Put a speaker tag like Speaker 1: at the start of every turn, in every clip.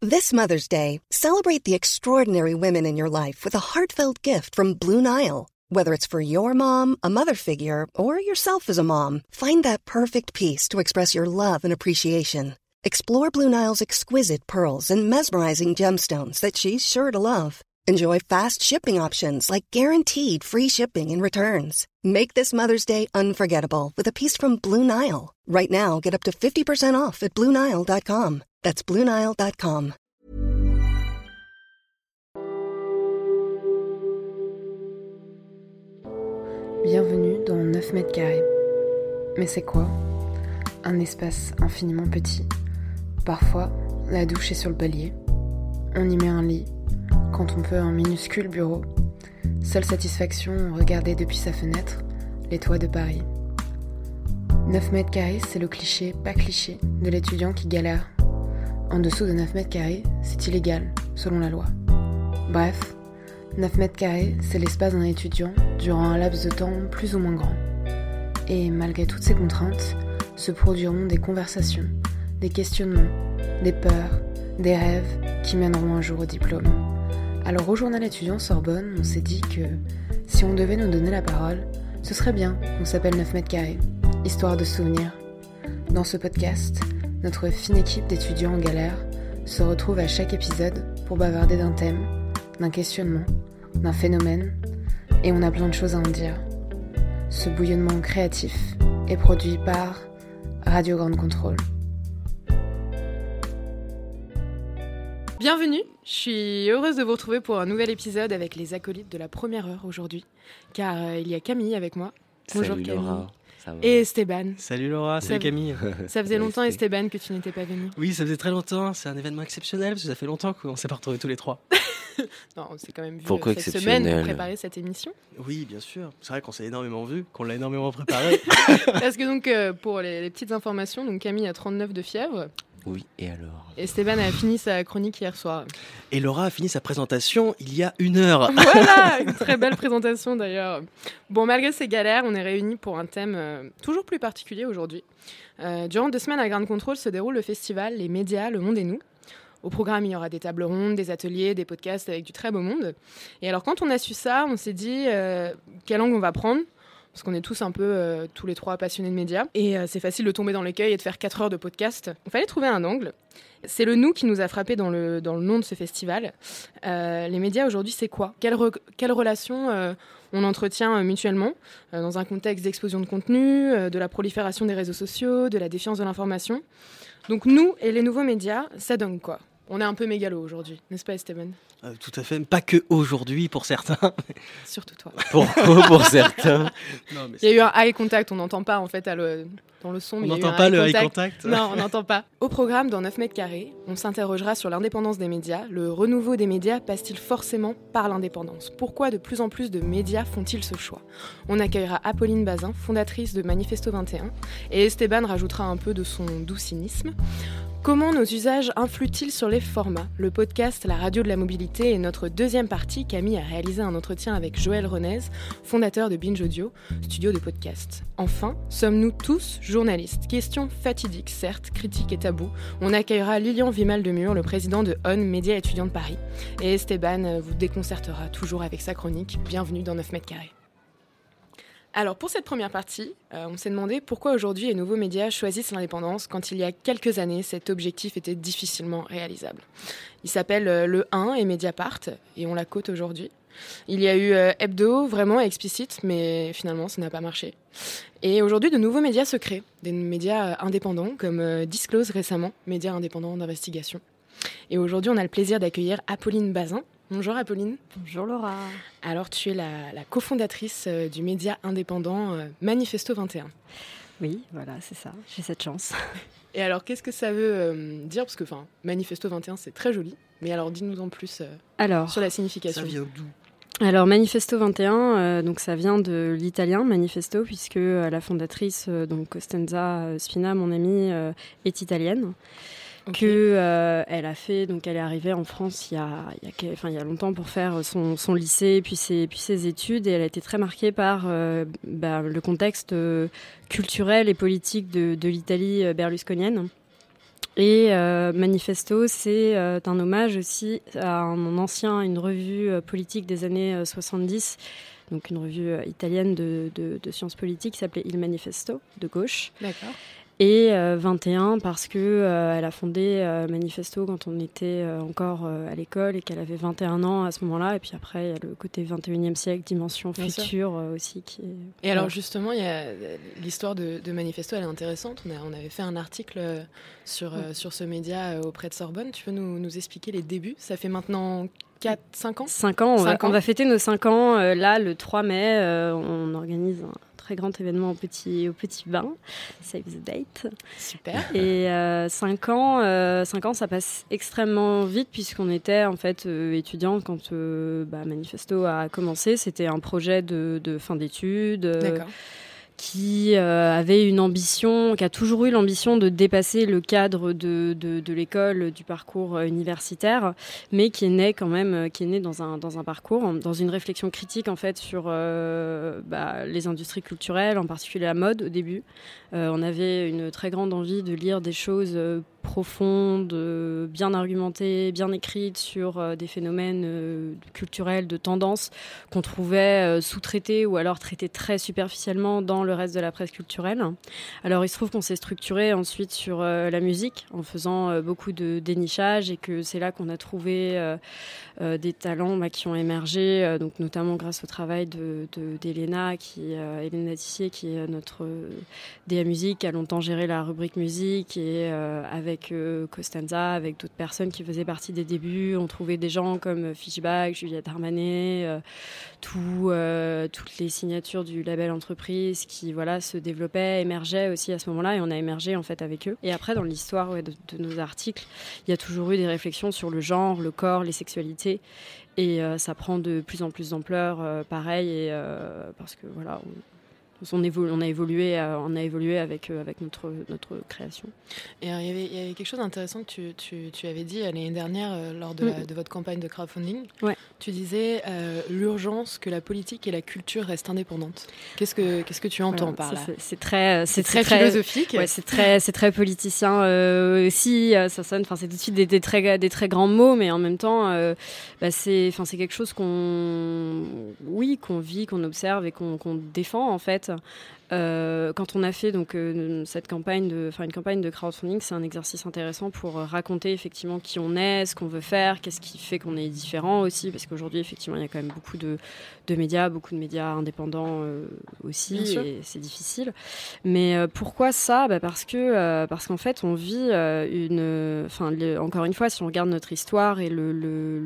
Speaker 1: This Mother's Day, celebrate the extraordinary women in your life with a heartfelt gift from Blue Nile. Whether it's for your mom, a mother figure, or yourself as a mom, find that perfect piece to express your love and appreciation. Explore Blue Nile's exquisite pearls and mesmerizing gemstones that she's sure to love. Enjoy fast shipping options like guaranteed free shipping and returns. Make this Mother's Day unforgettable with a piece from Blue Nile. Right now, get up to 50% off at BlueNile.com. That's BlueNile.com.
Speaker 2: Bienvenue dans 9 mètres carrés. Mais c'est quoi ? Un espace infiniment petit. Parfois, la douche est sur le palier. On y met un lit, quand on peut un minuscule bureau. Seule satisfaction, regarder depuis sa fenêtre les toits de Paris. 9 mètres carrés, c'est le cliché, pas cliché, de l'étudiant qui galère. En dessous de 9 mètres carrés, c'est illégal, selon la loi. Bref, 9 mètres carrés, c'est l'espace d'un étudiant durant un laps de temps plus ou moins grand. Et malgré toutes ces contraintes, se produiront des conversations, des questionnements, des peurs, des rêves qui mèneront un jour au diplôme. Alors au journal étudiant Sorbonne, on s'est dit que si on devait nous donner la parole, ce serait bien qu'on s'appelle 9 mètres carrés, histoire de souvenirs. Dans ce podcast, notre fine équipe d'étudiants en galère se retrouve à chaque épisode pour bavarder d'un thème, d'un questionnement, d'un phénomène, et on a plein de choses à en dire. Ce bouillonnement créatif est produit par Radio Grande Contrôle. Bienvenue, je suis heureuse de vous retrouver pour un nouvel épisode avec les acolytes de la première heure aujourd'hui, car il y a Camille avec moi. Bonjour Camille.
Speaker 3: Laura.
Speaker 2: Et Esteban.
Speaker 4: Salut Laura, salut Camille.
Speaker 2: Ça faisait longtemps Esteban que tu n'étais pas venu.
Speaker 4: Oui, ça faisait très longtemps, c'est un événement exceptionnel parce que ça fait longtemps qu'on ne s'est pas retrouvés tous les trois.
Speaker 2: Non, on s'est quand même vu
Speaker 3: Pourquoi
Speaker 2: cette semaine pour préparer cette émission.
Speaker 4: Oui, bien sûr, c'est vrai qu'on s'est énormément vu, qu'on l'a énormément préparé.
Speaker 2: Parce que donc pour les petites informations, donc Camille a 39 de fièvre.
Speaker 3: Oui, et alors ?
Speaker 2: Esteban a fini sa chronique hier soir.
Speaker 4: Et Laura a fini sa présentation il y a 1 heure.
Speaker 2: Voilà, une très belle présentation d'ailleurs. Bon, malgré ces galères, on est réunis pour un thème toujours plus particulier aujourd'hui. Durant 2 semaines à Grande Contrôle se déroule le festival Les médias, le monde et nous. Au programme, il y aura des tables rondes, des ateliers, des podcasts avec du très beau monde. Et alors, quand on a su ça, on s'est dit quel angle on va prendre. Parce qu'on est tous un peu, tous les trois, passionnés de médias. Et c'est facile de tomber dans l'écueil et de faire 4 heures de podcast. Il fallait trouver un angle. C'est le « nous » qui nous a frappé dans le nom de ce festival. Les médias, aujourd'hui, c'est quoi ? Quelle relation on entretient mutuellement dans un contexte d'explosion de contenu, de la prolifération des réseaux sociaux, de la défiance de l'information. Donc nous et les nouveaux médias, ça donne quoi ? On est un peu mégalo aujourd'hui, n'est-ce pas Esteban ?
Speaker 4: Tout à fait, pas que aujourd'hui pour certains.
Speaker 2: Surtout toi.
Speaker 3: Pour certains.
Speaker 4: Non, mais
Speaker 2: il y a eu un eye contact, on n'entend pas en fait dans le son.
Speaker 4: On n'entend pas le eye contact.
Speaker 2: Non, on n'entend pas. Au programme, dans 9 mètres carrés, on s'interrogera sur l'indépendance des médias. Le renouveau des médias passe-t-il forcément par l'indépendance ? Pourquoi de plus en plus de médias font-ils ce choix ? On accueillera Apolline Bazin, fondatrice de Manifesto 21, et Esteban rajoutera un peu de son doux cynisme. Comment nos usages influent-ils sur les formats ? Le podcast, la radio de la mobilité et notre deuxième partie, Camille a réalisé un entretien avec Joël Renez, fondateur de Binge Audio, studio de podcast. Enfin, sommes-nous tous journalistes ? Question fatidique, certes, critique et tabou. On accueillera Lilian Vimal-Demur, le président de ON, Média étudiant de Paris. Et Esteban vous déconcertera toujours avec sa chronique. Bienvenue dans 9 mètres carrés. Alors pour cette première partie, on s'est demandé pourquoi aujourd'hui les nouveaux médias choisissent l'indépendance quand il y a quelques années cet objectif était difficilement réalisable. Il s'appelle Le 1 et Mediapart et on la cote aujourd'hui. Il y a eu Hebdo, vraiment explicite, mais finalement ça n'a pas marché. Et aujourd'hui de nouveaux médias se créent, des médias indépendants comme Disclose récemment, médias indépendants d'investigation. Et aujourd'hui on a le plaisir d'accueillir Apolline Bazin. Bonjour Apolline.
Speaker 5: Bonjour Laura. Alors
Speaker 2: tu es la cofondatrice du média indépendant Manifesto 21.
Speaker 5: Oui, voilà, c'est ça, j'ai cette chance.
Speaker 2: Et alors qu'est-ce que ça veut dire ? Parce que Manifesto 21 c'est très joli, mais alors dis-nous en plus sur la signification.
Speaker 4: Ça vient d'où ?
Speaker 5: Alors Manifesto 21, donc ça vient de l'italien Manifesto, puisque la fondatrice, donc Costanza Spina, mon amie, est italienne. Okay. Elle a fait, donc elle est arrivée en France il y a longtemps pour faire son lycée puis ses études, et elle a été très marquée par le contexte culturel et politique de l'Italie berlusconienne. Et Manifesto, c'est un hommage aussi à une revue politique des années 70, donc une revue italienne de sciences politiques qui s'appelait Il Manifesto, de gauche.
Speaker 2: D'accord.
Speaker 5: Et 21 parce que elle a fondé Manifesto quand on était encore à l'école et qu'elle avait 21 ans à ce moment-là. Et puis après, il y a le côté 21e siècle, dimension future aussi.
Speaker 2: Et alors justement, il y a l'histoire de Manifesto, elle est intéressante. On avait fait un article sur ce média auprès de Sorbonne. Tu peux nous expliquer les débuts? Ça fait maintenant 5 ans
Speaker 5: 5 ans, on va fêter nos 5 ans. Là, le 3 mai, on organise un très grand événement au petit bain, Save the Date.
Speaker 2: Super.
Speaker 5: Et 5 ans, ça passe extrêmement vite puisqu'on était en fait étudiants quand Manifesto a commencé. C'était un projet de fin d'études.
Speaker 2: D'accord.
Speaker 5: Qui avait une ambition, qui a toujours eu l'ambition de dépasser le cadre de l'école, du parcours universitaire, mais qui est né quand même, dans un parcours, dans une réflexion critique en fait sur les industries culturelles, en particulier la mode au début. On avait une très grande envie de lire des choses profondes, bien argumentées, bien écrites sur des phénomènes culturels, de tendance qu'on trouvait sous-traités ou alors traités très superficiellement dans le reste de la presse culturelle. Alors il se trouve qu'on s'est structuré ensuite sur la musique en faisant beaucoup de dénichage et que c'est là qu'on a trouvé des talents qui ont émergé, donc notamment grâce au travail d'Elena, Elena Tissier, qui est notre DA Musique, qui a longtemps géré la rubrique musique et avec Costanza, avec d'autres personnes qui faisaient partie des débuts. On trouvait des gens comme Fishbag, Juliette Armanet, toutes les signatures du label Entreprise qui se développaient, émergeaient aussi à ce moment-là et on a émergé en fait avec eux. Et après dans l'histoire de nos articles, il y a toujours eu des réflexions sur le genre, le corps, les sexualités et ça prend de plus en plus d'ampleur pareil et parce que on a évolué avec notre création.
Speaker 2: Et alors, il y avait quelque chose d'intéressant que tu avais dit l'année dernière lors de votre campagne de crowdfunding.
Speaker 5: Ouais.
Speaker 2: Tu disais l'urgence que la politique et la culture restent indépendantes. Qu'est-ce que tu entends par là?
Speaker 5: C'est très
Speaker 2: philosophique.
Speaker 5: Ouais, c'est très politicien aussi. Ça sonne. Enfin, c'est tout de suite des très grands mots, mais en même temps, c'est quelque chose qu'on vit, qu'on observe et qu'on défend en fait. Quand on a fait cette campagne une campagne de crowdfunding, c'est un exercice intéressant pour raconter effectivement qui on est, ce qu'on veut faire, qu'est-ce qui fait qu'on est différent aussi, parce qu'aujourd'hui effectivement il y a quand même beaucoup de médias indépendants aussi, et c'est difficile. Mais pourquoi ça? Parce qu'en fait on vit encore une fois, si on regarde notre histoire et le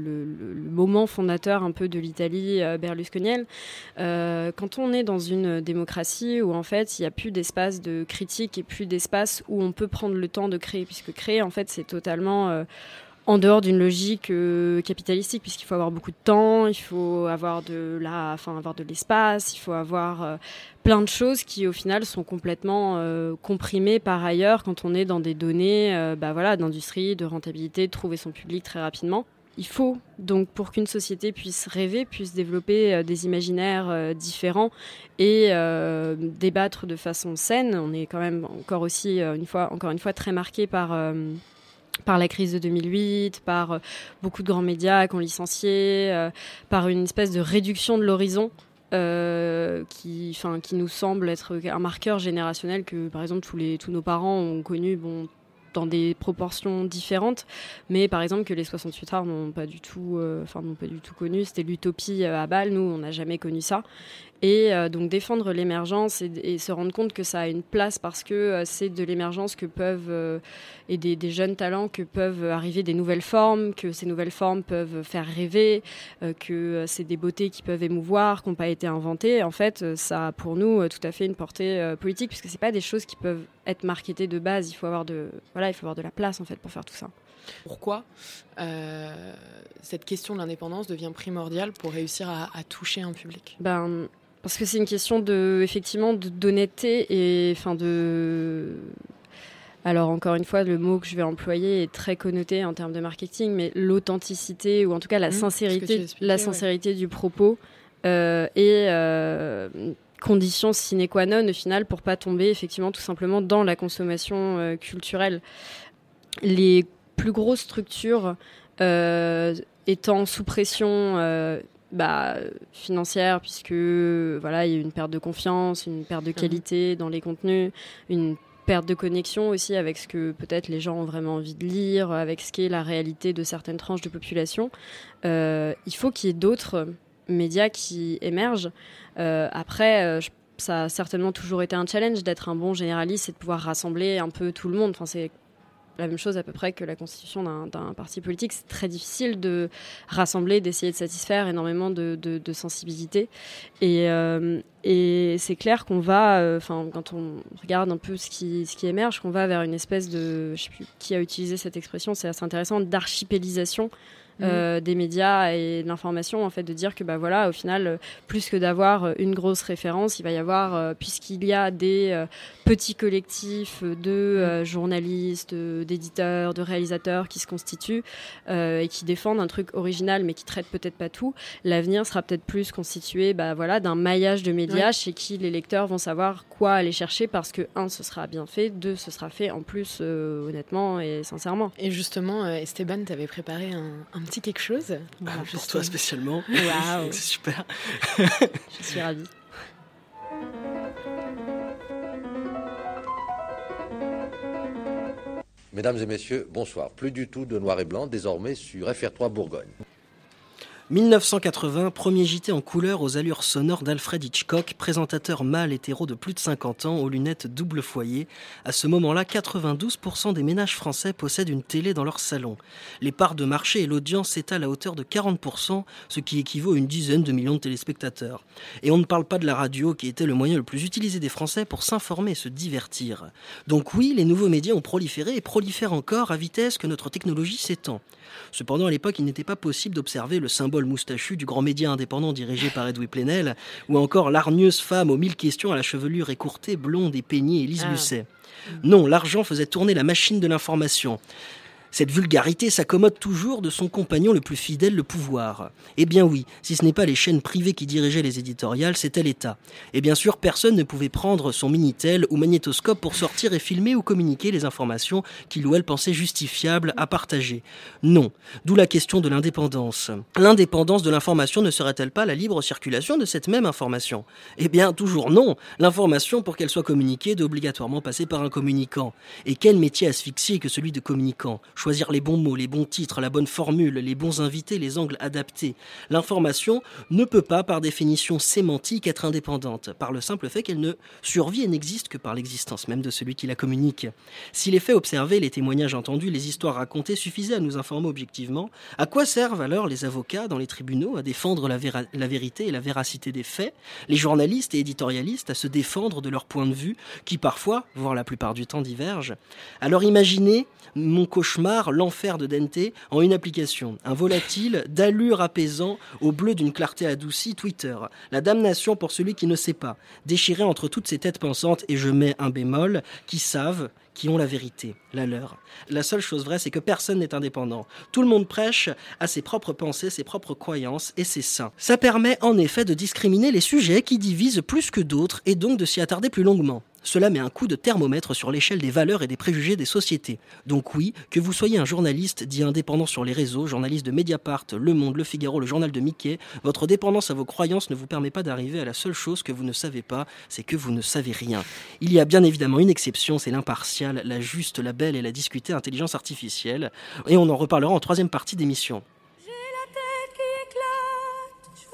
Speaker 5: moment fondateur un peu de l'Italie berlusconienne, quand on est dans une démocratie où en fait il n'y a plus d'espace de critique et plus d'espace où on peut prendre le temps de créer, puisque créer en fait c'est totalement en dehors d'une logique capitalistique, puisqu'il faut avoir beaucoup de temps, il faut avoir avoir de l'espace, il faut avoir plein de choses qui au final sont complètement comprimées par ailleurs quand on est dans des données d'industrie, de rentabilité, de trouver son public très rapidement. Il faut donc, pour qu'une société puisse rêver, puisse développer des imaginaires différents et débattre de façon saine. On est quand même encore une fois très marqué par la crise de 2008, par beaucoup de grands médias qui ont licencié, par une espèce de réduction de l'horizon qui nous semble être un marqueur générationnel que, par exemple, tous nos parents ont connu, dans des proportions différentes, mais par exemple que les 68 arts n'ont pas du tout connu. C'était l'utopie à Bâle, nous on n'a jamais connu ça. Et donc défendre l'émergence et se rendre compte que ça a une place parce que c'est de l'émergence que peuvent et des jeunes talents que peuvent arriver des nouvelles formes, que ces nouvelles formes peuvent faire rêver, que c'est des beautés qui peuvent émouvoir, qui n'ont pas été inventées. En fait, ça a pour nous tout à fait une portée politique, puisque c'est pas des choses qui peuvent être marketées de base. Il faut avoir de la place en fait pour faire tout ça.
Speaker 2: Pourquoi cette question de l'indépendance devient primordiale pour réussir à toucher un public?
Speaker 5: Parce que c'est une question d'honnêteté et alors encore une fois, le mot que je vais employer est très connoté en termes de marketing, mais l'authenticité ou en tout cas la sincérité du propos est condition sine qua non au final pour pas tomber effectivement tout simplement dans la consommation culturelle. les plus grosses structures étant sous pression financière, puisque voilà, il y a une perte de confiance, une perte de qualité dans les contenus, une perte de connexion aussi avec ce que peut-être les gens ont vraiment envie de lire, avec ce qu'est la réalité de certaines tranches de population. Il faut qu'il y ait d'autres médias qui émergent. Après, ça a certainement toujours été un challenge d'être un bon généraliste et de pouvoir rassembler un peu tout le monde. Enfin, c'est la même chose à peu près que la constitution d'un parti politique. C'est très difficile de rassembler, d'essayer de satisfaire énormément de sensibilités. Et c'est clair qu'on va, quand on regarde un peu ce qui émerge, qu'on va vers une espèce de, je sais plus qui a utilisé cette expression, c'est assez intéressant, d'archipélisation des médias et de l'information, en fait, de dire que au final, plus que d'avoir une grosse référence, il va y avoir, puisqu'il y a des petits collectifs de journalistes, d'éditeurs, de réalisateurs qui se constituent et qui défendent un truc original mais qui traitent peut-être pas tout, l'avenir sera peut-être plus constitué d'un maillage de médias chez qui les lecteurs vont savoir quoi aller chercher, parce que 1, ce sera bien fait, 2, ce sera fait en plus honnêtement et sincèrement.
Speaker 2: Et justement, Esteban, t'avais préparé un petit quelque chose
Speaker 4: pour toi spécialement.
Speaker 5: Waouh.
Speaker 4: C'est super.
Speaker 5: Je suis ravie.
Speaker 6: Mesdames et messieurs, bonsoir. Plus du tout de noir et blanc, désormais sur FR3 Bourgogne.
Speaker 4: 1980, premier JT en couleur aux allures sonores d'Alfred Hitchcock, présentateur mâle hétéro de plus de 50 ans, aux lunettes double foyer. À ce moment-là, 92% des ménages français possèdent une télé dans leur salon. Les parts de marché et l'audience s'étalent à hauteur de 40%, ce qui équivaut à une dizaine de millions de téléspectateurs. Et on ne parle pas de la radio, qui était le moyen le plus utilisé des Français pour s'informer et se divertir. Donc oui, les nouveaux médias ont proliféré et prolifèrent encore à vitesse que notre technologie s'étend. Cependant, à l'époque, il n'était pas possible d'observer le symbole moustachu du grand média indépendant dirigé par Edoui Plenel, ou encore l'hargneuse femme aux 1000 questions à la chevelure écourtée, blonde et peignée, Élise Lucet. Non, l'argent faisait tourner la machine de l'information. Cette vulgarité s'accommode toujours de son compagnon le plus fidèle, le pouvoir. Eh bien oui, si ce n'est pas les chaînes privées qui dirigeaient les éditoriales, c'était l'État. Et bien sûr, personne ne pouvait prendre son Minitel ou magnétoscope pour sortir et filmer ou communiquer les informations qu'il ou elle pensait justifiables à partager. Non. D'où la question de l'indépendance. L'indépendance de l'information ne serait-elle pas la libre circulation de cette même information ? Eh bien, toujours non. L'information, pour qu'elle soit communiquée, doit obligatoirement passer par un communicant. Et quel métier asphyxié que celui de communicant ? Choisir les bons mots, les bons titres, la bonne formule, les bons invités, les angles adaptés. L'information ne peut pas, par définition sémantique, être indépendante, par le simple fait qu'elle ne survit et n'existe que par l'existence même de celui qui la communique. Si les faits observés, les témoignages entendus, les histoires racontées suffisaient à nous informer objectivement, à quoi servent alors les avocats dans les tribunaux à défendre la vérité et la véracité des faits, les journalistes et éditorialistes à se défendre de leur point de vue, qui parfois, voire la plupart du temps, divergent ? Alors imaginez mon cauchemar, l'enfer de Dante, en une application. Un volatile d'allure apaisant au bleu d'une clarté adoucie, Twitter. La damnation pour celui qui ne sait pas. Déchiré entre toutes ces têtes pensantes, et je mets un bémol, qui savent, qui ont la vérité, la leur. La seule chose vraie, c'est que personne n'est indépendant. Tout le monde prêche à ses propres pensées, ses propres croyances, et c'est sain. Ça permet en effet de discriminer les sujets qui divisent plus que d'autres, et donc de s'y attarder plus longuement. Cela met un coup de thermomètre sur l'échelle des valeurs et des préjugés des sociétés. Donc oui, que vous soyez un journaliste dit indépendant sur les réseaux, journaliste de Mediapart, Le Monde, Le Figaro, le journal de Mickey, votre dépendance à vos croyances ne vous permet pas d'arriver à la seule chose que vous ne savez pas, c'est que vous ne savez rien. Il y a bien évidemment une exception, c'est l'impartiale, la juste, la belle et la discutée intelligence artificielle. Et on en reparlera en troisième partie d'émission.
Speaker 7: J'ai la tête qui éclate,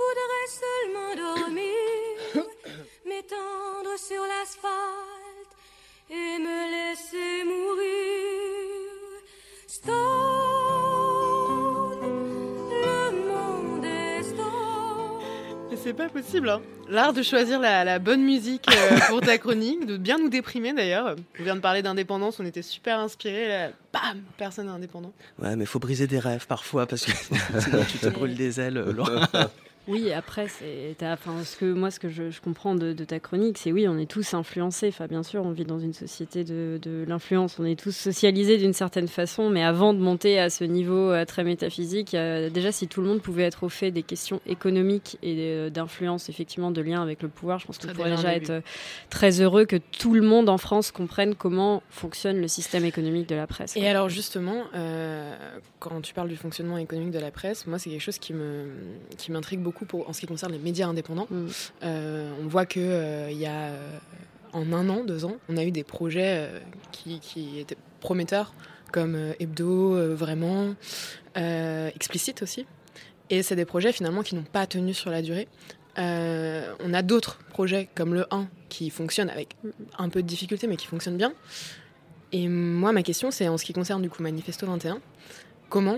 Speaker 7: je voudrais seulement dormir, m'étendre sur l'asphalte et me laisser mourir. Stone, le monde est stone.
Speaker 2: Mais c'est pas possible, hein. L'art de choisir la bonne musique pour ta chronique, de bien nous déprimer d'ailleurs. On vient de parler d'indépendance, on était super inspirés, là, bam, personne n'est indépendant.
Speaker 4: Ouais, mais faut briser des rêves parfois, parce que sinon tu te brûles des ailes, Laura.
Speaker 5: Oui, après, ce que je comprends de ta chronique, c'est oui, on est tous influencés. Enfin, bien sûr, on vit dans une société de l'influence. On est tous socialisés d'une certaine façon, mais avant de monter à ce niveau très métaphysique, déjà, si tout le monde pouvait être au fait des questions économiques et d'influence, effectivement, de lien avec le pouvoir, je pense qu'on pourrait déjà être très heureux que tout le monde en France comprenne comment fonctionne le système économique de la presse.
Speaker 2: Et alors, justement, quand tu parles du fonctionnement économique de la presse, moi, c'est quelque chose qui m'intrigue beaucoup en ce qui concerne les médias indépendants. On voit que il y a en 1 an, 2 ans, on a eu des projets qui étaient prometteurs, comme Hebdo, Vraiment, Explicite aussi. Et c'est des projets finalement qui n'ont pas tenu sur la durée. On a d'autres projets comme le 1 qui fonctionnent avec un peu de difficulté, mais qui fonctionnent bien. Et moi, ma question, c'est en ce qui concerne du coup Manifesto 21, comment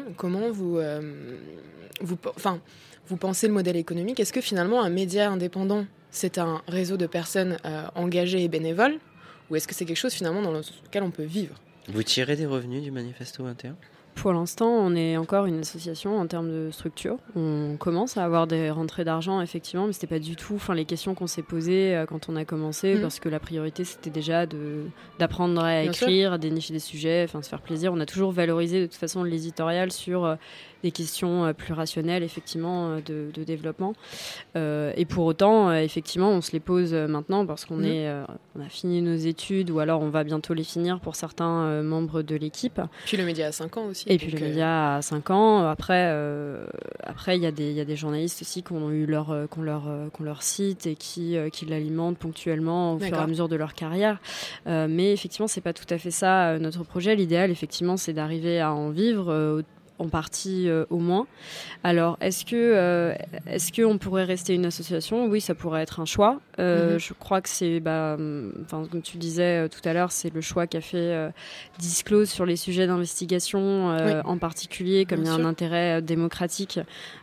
Speaker 2: vous pensez le modèle économique? Est-ce que finalement un média indépendant, c'est un réseau de personnes engagées et bénévoles, ou est-ce que c'est quelque chose finalement dans lequel on peut vivre?
Speaker 3: Vous tirez des revenus du Manifesto 21 ?
Speaker 5: Pour l'instant, on est encore une association en termes de structure. On commence à avoir des rentrées d'argent, effectivement, mais c'était pas du tout les questions qu'on s'est posées quand on a commencé, parce que la priorité, c'était déjà d'apprendre à écrire, à dénicher des sujets, se faire plaisir. On a toujours valorisé de toute façon l'éditorial sur des questions plus rationnelles, effectivement, de développement. Et pour autant, effectivement, on se les pose maintenant parce qu'on on a fini nos études, ou alors on va bientôt les finir pour certains membres de l'équipe.
Speaker 2: Puis le média a 5 ans aussi.
Speaker 5: Et puis le média a 5 ans. Après, il y a des journalistes aussi qui ont eu leur site et qui l'alimentent ponctuellement au fur et à mesure de leur carrière. Mais effectivement, c'est pas tout à fait ça notre projet. L'idéal, effectivement, c'est d'arriver à en vivre en partie au moins. Alors, est-ce que on pourrait rester une association ? Oui, ça pourrait être un choix. Je crois que c'est, comme tu disais tout à l'heure, c'est le choix qu'a fait Disclose sur les sujets d'investigation, en particulier, comme il y a un intérêt démocratique.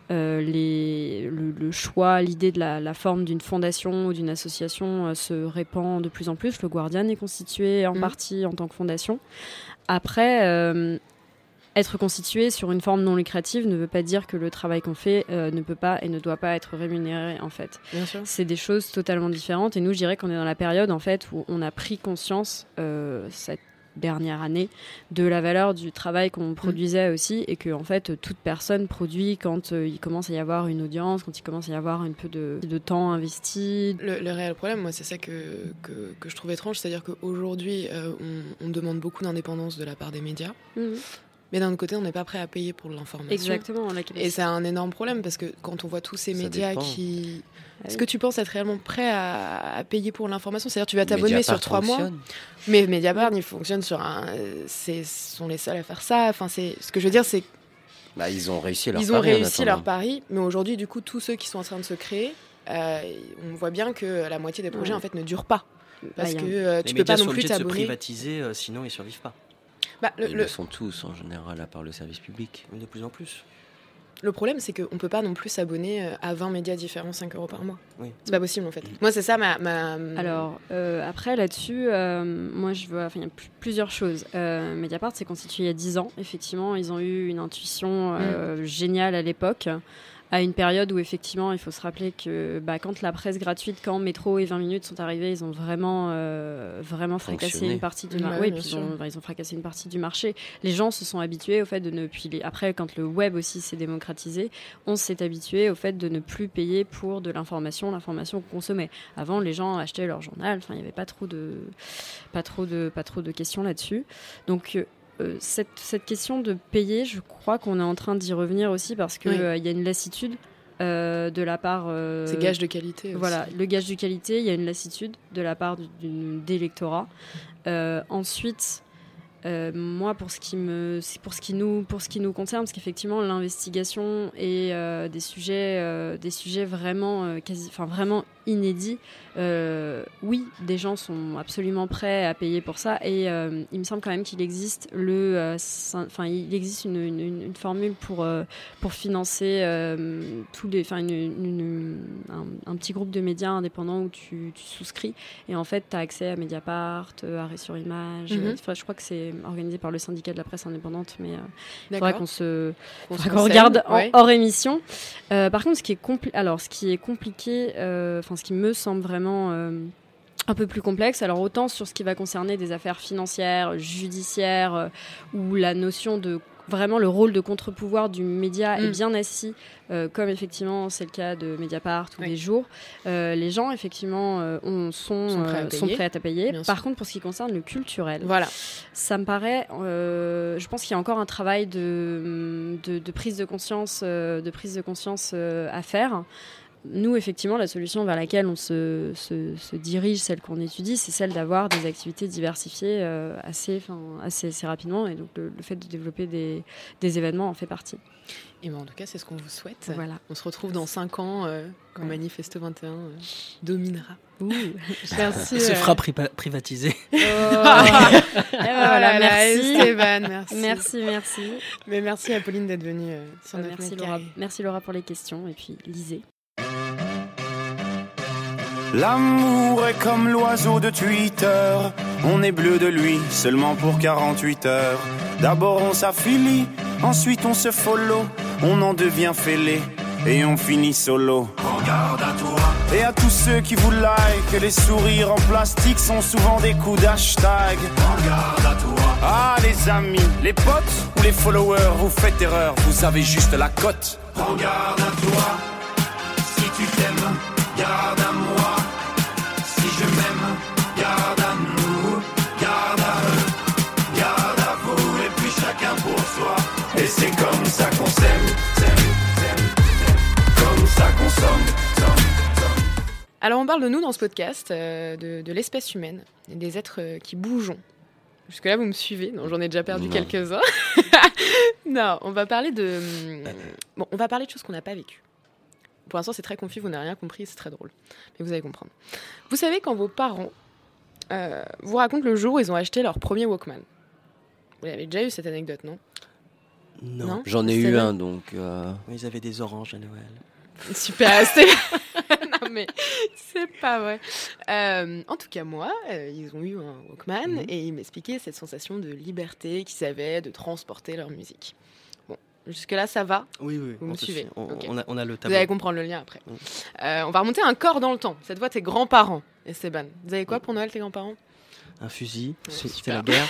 Speaker 5: Le choix, l'idée de la forme d'une fondation ou d'une association se répand de plus en plus. Le Guardian est constitué en partie en tant que fondation. Après, être constitué sur une forme non lucrative ne veut pas dire que le travail qu'on fait ne peut pas et ne doit pas être rémunéré, en fait.
Speaker 2: Bien sûr.
Speaker 5: C'est des choses totalement différentes. Et nous, je dirais qu'on est dans la période, en fait, où on a pris conscience, cette dernière année, de la valeur du travail qu'on produisait aussi, et que, en fait, toute personne produit quand il commence à y avoir une audience, quand il commence à y avoir un peu de temps investi.
Speaker 2: Le réel problème, moi, c'est ça que je trouve étrange, c'est-à-dire qu'aujourd'hui, on demande beaucoup d'indépendance de la part des médias. Mais d'un autre côté, on n'est pas prêt à payer pour l'information.
Speaker 5: Exactement.
Speaker 2: Et c'est un énorme problème, parce que quand on voit tous ces médias qui... Est-ce que tu penses être réellement prêt à payer pour l'information ? C'est-à-dire tu vas t'abonner sur 3 mois, mais Mediapart, il fonctionne sur ce sont les seuls à faire ça. Ce que je veux dire, c'est...
Speaker 3: ils ont réussi
Speaker 2: leur pari, mais aujourd'hui, du coup, tous ceux qui sont en train de se créer, on voit bien que la moitié des projets, en fait, ne durent pas. Parce que tu peux pas non plus t'abonner. Les médias sont obligés de se
Speaker 4: privatiser, sinon ils survivent pas.
Speaker 3: Ils le sont tous, en général, à part le service public.
Speaker 4: De plus en plus.
Speaker 2: Le problème, c'est qu'on ne peut pas non plus s'abonner à 20 médias différents, 5 € par mois.
Speaker 4: Oui.
Speaker 2: C'est pas possible, en fait. Moi, c'est ça ma...
Speaker 5: Alors, après, là-dessus, moi, il y a plusieurs choses. Mediapart s'est constitué il y a 10 ans. Effectivement, ils ont eu une intuition géniale à l'époque. À une période où, effectivement, il faut se rappeler que quand la presse gratuite, quand Métro et 20 minutes sont arrivés, ils ont vraiment fracassé une partie du marché. Oui, puis ils ont fracassé une partie du marché. Les gens se sont habitués au fait de ne... Puis après, quand le web aussi s'est démocratisé, on s'est habitué au fait de ne plus payer pour de l'information qu'on consommait. Avant, les gens achetaient leur journal. Il n'y avait pas trop de questions là-dessus. Donc... cette question de payer, je crois qu'on est en train d'y revenir aussi parce qu'il y a une lassitude de la part...
Speaker 2: c'est gage de qualité aussi.
Speaker 5: Voilà, le gage de qualité, il y a une lassitude de la part d'électorat. Ensuite, moi, pour ce qui nous concerne, parce qu'effectivement, l'investigation est des sujets vraiment, vraiment inédits. Oui, des gens sont absolument prêts à payer pour ça, et il me semble quand même qu'il existe une formule pour financer un petit groupe de médias indépendants où tu souscris, et en fait, tu as accès à Mediapart, Arrêt sur Image. Je crois que c'est organisé par le syndicat de la presse indépendante, mais il
Speaker 2: D'accord.
Speaker 5: faudra qu'on
Speaker 2: se
Speaker 5: regarde
Speaker 2: renseigne, ouais.
Speaker 5: hors émission. Par contre, ce qui est compliqué, ce qui me semble vraiment un peu plus complexe, alors autant sur ce qui va concerner des affaires financières, judiciaires, où la notion de vraiment le rôle de contre-pouvoir du média est bien assis, comme effectivement c'est le cas de Mediapart ou des Jours. Les gens effectivement sont prêts à payer. Par contre, pour ce qui concerne le culturel,
Speaker 2: voilà,
Speaker 5: ça me paraît, je pense qu'il y a encore un travail de prise de conscience, à faire. Nous, effectivement, la solution vers laquelle on se dirige, celle qu'on étudie, c'est celle d'avoir des activités diversifiées assez rapidement. Et donc, le fait de développer des événements en fait partie.
Speaker 2: Et ben, en tout cas, c'est ce qu'on vous souhaite.
Speaker 5: Voilà.
Speaker 2: On se retrouve dans 5 ans quand Manifesto 21 dominera.
Speaker 4: Merci. Se fera privatiser.
Speaker 5: Voilà, merci.
Speaker 2: Esteban, merci.
Speaker 5: Merci.
Speaker 2: Mais merci à Pauline d'être venue sur notre
Speaker 5: merci Laura. Merci Laura pour les questions. Et puis, lisez.
Speaker 8: L'amour est comme l'oiseau de Twitter. On est bleu de lui seulement pour 48 heures. D'abord on s'affilie, ensuite on se follow. On en devient fêlé et on finit solo. Prends garde à toi. Et à tous ceux qui vous like, les sourires en plastique sont souvent des coups d'hashtag. Prends garde à toi. Ah les amis, les potes ou les followers, vous faites erreur, vous avez juste la cote. Prends garde à toi. Si tu t'aimes, garde à moi. Si je m'aime, garde à nous, garde à eux, garde à vous, et puis chacun pour soi. Et c'est comme ça qu'on s'aime, comme ça qu'on somme.
Speaker 2: Alors on parle de nous dans ce podcast, de l'espèce humaine, et des êtres qui bougeons. Jusque-là, vous me suivez? Non, j'en ai déjà perdu quelques-uns. Non, on va parler de choses qu'on n'a pas vécues. Pour l'instant, c'est très confus, vous n'avez rien compris, c'est très drôle. Mais vous allez comprendre. Vous savez, quand vos parents vous racontent le jour où ils ont acheté leur premier Walkman. Vous avez déjà eu cette anecdote, non?
Speaker 3: Non. J'en ai eu un, donc...
Speaker 4: Ils avaient des oranges à Noël.
Speaker 2: Super, c'était... Non, mais c'est pas vrai. En tout cas, moi, ils ont eu un Walkman et ils m'expliquaient cette sensation de liberté qu'ils avaient de transporter leur musique. Jusque-là, ça va?
Speaker 4: Oui.
Speaker 2: Vous me suivez?
Speaker 4: On a le tableau.
Speaker 2: Vous allez comprendre le lien après. On va remonter un corps dans le temps. Cette fois, tes grands-parents, Esteban. Vous avez quoi pour Noël, tes grands-parents?
Speaker 4: Un fusil. C'était la guerre.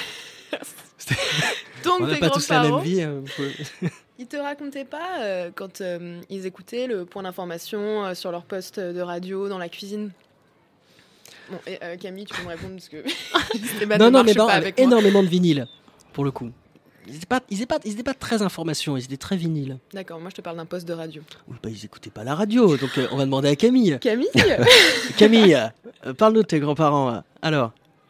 Speaker 2: Donc,
Speaker 4: on n'a pas tous la même vie.
Speaker 2: Ils te racontaient pas quand ils écoutaient le point d'information sur leur poste de radio dans la cuisine? Bon, et, Camille, tu peux me répondre parce que Esteban ne marche pas avec moi.
Speaker 4: Énormément de vinyle, pour le coup. Ils n'étaient pas très information, ils étaient très vinyles.
Speaker 2: D'accord, moi je te parle d'un poste de radio.
Speaker 4: Oui, ils n'écoutaient pas la radio, donc on va demander à Camille.
Speaker 2: Camille
Speaker 4: Parle-nous de tes grands-parents. Alors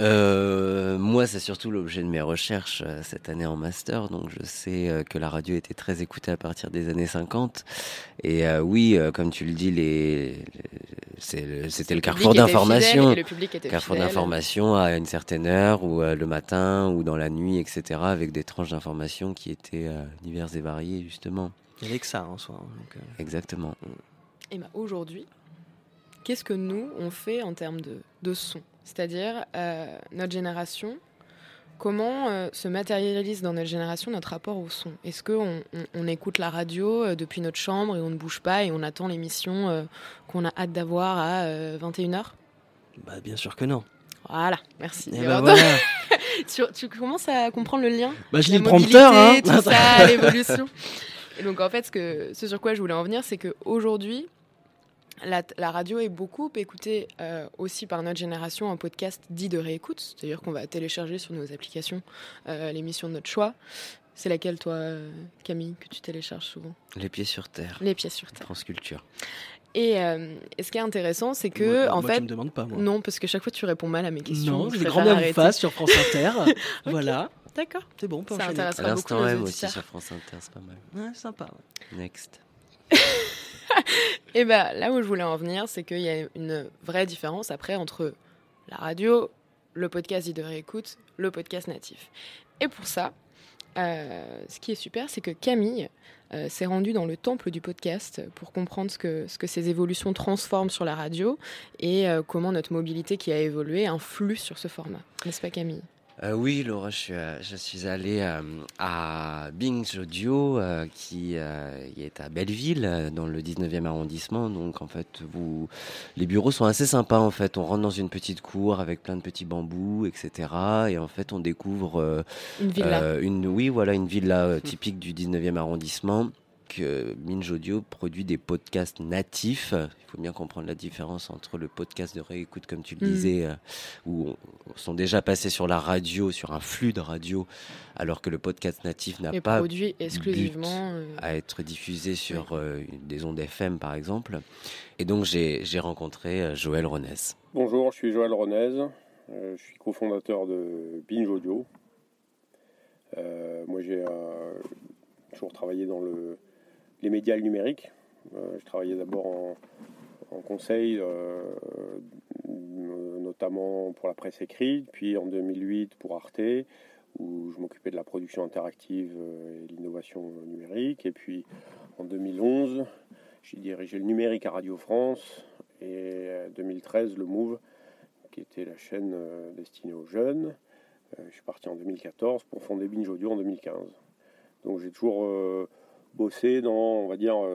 Speaker 3: moi, c'est surtout l'objet de mes recherches cette année en master, donc je sais que la radio était très écoutée à partir des années 50. Et oui, comme tu le dis, c'était le carrefour d'information.
Speaker 2: Le public était
Speaker 3: carrefour
Speaker 2: fidèle.
Speaker 3: d'information à une certaine heure, ou le matin, ou dans la nuit, etc., avec des tranches d'informations qui étaient diverses et variées, justement.
Speaker 4: Il y avait que ça en soi. Donc,
Speaker 3: Exactement.
Speaker 2: Et ben aujourd'hui, qu'est-ce que nous, on fait en termes de son? C'est-à-dire, notre génération, comment se matérialise dans notre génération notre rapport au son? Est-ce qu'on écoute la radio depuis notre chambre et on ne bouge pas et on attend l'émission qu'on a hâte d'avoir à 21h?
Speaker 4: Bah, bien sûr que non.
Speaker 2: Voilà, merci.
Speaker 4: Et bah voilà.
Speaker 2: tu commences à comprendre le lien?
Speaker 4: Bah, je lis le
Speaker 2: mobilité,
Speaker 4: prompteur, hein.
Speaker 2: Tout ça, l'évolution. Et donc, en fait, ce sur quoi je voulais en venir, c'est qu'aujourd'hui, la radio est beaucoup écoutée aussi par notre génération en podcast dit de réécoute, c'est-à-dire qu'on va télécharger sur nos applications l'émission de notre choix. C'est laquelle, toi, Camille, que tu télécharges souvent?
Speaker 3: Les pieds sur terre.
Speaker 2: Les pieds sur terre.
Speaker 3: France Culture.
Speaker 2: Et ce qui est intéressant, c'est que,
Speaker 4: moi,
Speaker 2: en fait...
Speaker 4: tu me demandes pas, moi.
Speaker 2: Non, parce que chaque fois, tu réponds mal à mes questions.
Speaker 4: Non, je vais grand bien vous fasse sur France Inter.
Speaker 2: Okay.
Speaker 4: Voilà.
Speaker 2: D'accord.
Speaker 4: C'est bon, on peut
Speaker 2: Ça
Speaker 4: enchaîner.
Speaker 2: intéressera
Speaker 3: À
Speaker 2: beaucoup
Speaker 3: l'instant
Speaker 2: nos
Speaker 3: même aussi
Speaker 2: auditeurs.
Speaker 3: sur France Inter, c'est pas mal.
Speaker 4: Ouais, sympa. Ouais.
Speaker 3: Next.
Speaker 2: Et là où je voulais en venir, c'est qu'il y a une vraie différence après entre la radio, le podcast dit de réécoute, le podcast natif. Et pour ça, ce qui est super, c'est que Camille s'est rendue dans le temple du podcast pour comprendre ce que ces évolutions transforment sur la radio et comment notre mobilité qui a évolué influe sur ce format. N'est-ce pas, Camille?
Speaker 3: Oui, Laura, je suis allé à Binge Audio, qui est à Belleville, dans le 19e arrondissement. Donc, en fait, les bureaux sont assez sympas. En fait, on rentre dans une petite cour avec plein de petits bambous, etc. Et en fait, on découvre
Speaker 2: Une villa.
Speaker 3: une villa typique du 19e arrondissement. Binge Audio produit des podcasts natifs. Il faut bien comprendre la différence entre le podcast de réécoute, comme tu le disais, où on sont déjà passés sur la radio, sur un flux de radio, alors que le podcast natif n'a
Speaker 2: Et
Speaker 3: pas
Speaker 2: produit exclusivement.
Speaker 3: à être diffusé sur des ondes FM, par exemple. Et donc, j'ai rencontré Joël Ronez.
Speaker 9: Bonjour, je suis Joël Ronez. Je suis cofondateur de Binge Audio. Moi, j'ai toujours travaillé dans les médias numériques. Je travaillais d'abord en conseil, notamment pour la presse écrite, puis en 2008 pour Arte, où je m'occupais de la production interactive et l'innovation numérique. Et puis en 2011, j'ai dirigé le numérique à Radio France, et 2013 le Move, qui était la chaîne destinée aux jeunes. Je suis parti en 2014 pour fonder Binge Audio en 2015. Donc j'ai toujours bossé dans, on va dire,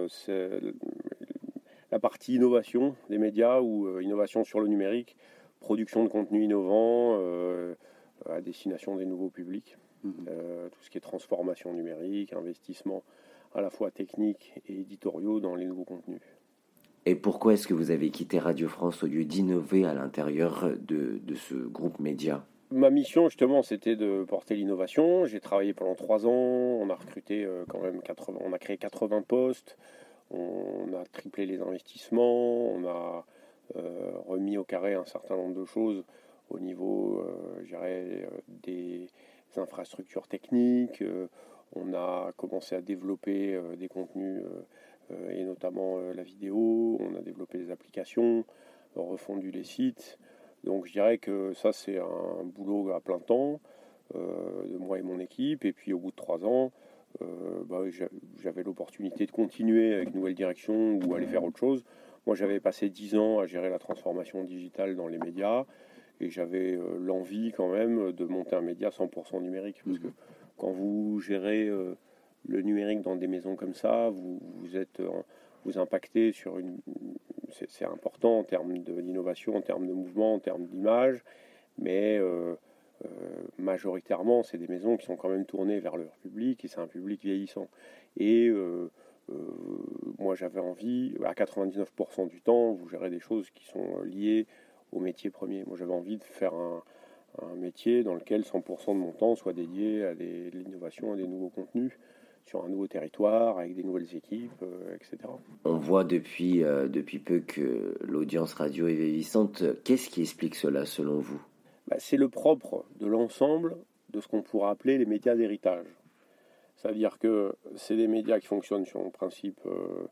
Speaker 9: la partie innovation des médias, ou innovation sur le numérique, production de contenu innovant à destination des nouveaux publics. Tout ce qui est transformation numérique, investissement à la fois technique et éditoriaux dans les nouveaux contenus.
Speaker 3: Et pourquoi est-ce que vous avez quitté Radio France au lieu d'innover à l'intérieur de ce groupe média ?
Speaker 9: Ma mission, justement, c'était de porter l'innovation. J'ai travaillé pendant 3 ans. On a recruté quand même 80. On a créé 80 postes. On a triplé les investissements. On a remis au carré un certain nombre de choses au niveau, je dirais, des infrastructures techniques. On a commencé à développer des contenus, et notamment la vidéo. On a développé des applications, refondu les sites. Donc je dirais que ça, c'est un boulot à plein temps de moi et mon équipe. Et puis au bout de 3 ans, j'avais l'opportunité de continuer avec Nouvelle Direction ou aller faire autre chose. Moi, j'avais passé 10 ans à gérer la transformation digitale dans les médias, et j'avais l'envie quand même de monter un média 100% numérique. Parce que quand vous gérez le numérique dans des maisons comme ça, vous impactez sur c'est important en termes d'innovation, en termes de mouvement, en termes d'image, mais majoritairement, c'est des maisons qui sont quand même tournées vers leur public, et c'est un public vieillissant. Et moi, j'avais envie, à 99% du temps, vous gérez des choses qui sont liées au métier premier. Moi, j'avais envie de faire un métier dans lequel 100% de mon temps soit dédié à l'innovation, à des nouveaux contenus, sur un nouveau territoire, avec des nouvelles équipes, etc.
Speaker 3: On voit depuis peu que l'audience radio est vieillissante. Qu'est-ce qui explique cela, selon vous ?
Speaker 9: C'est le propre de l'ensemble de ce qu'on pourrait appeler les médias d'héritage. C'est-à-dire que c'est des médias qui fonctionnent sur le principe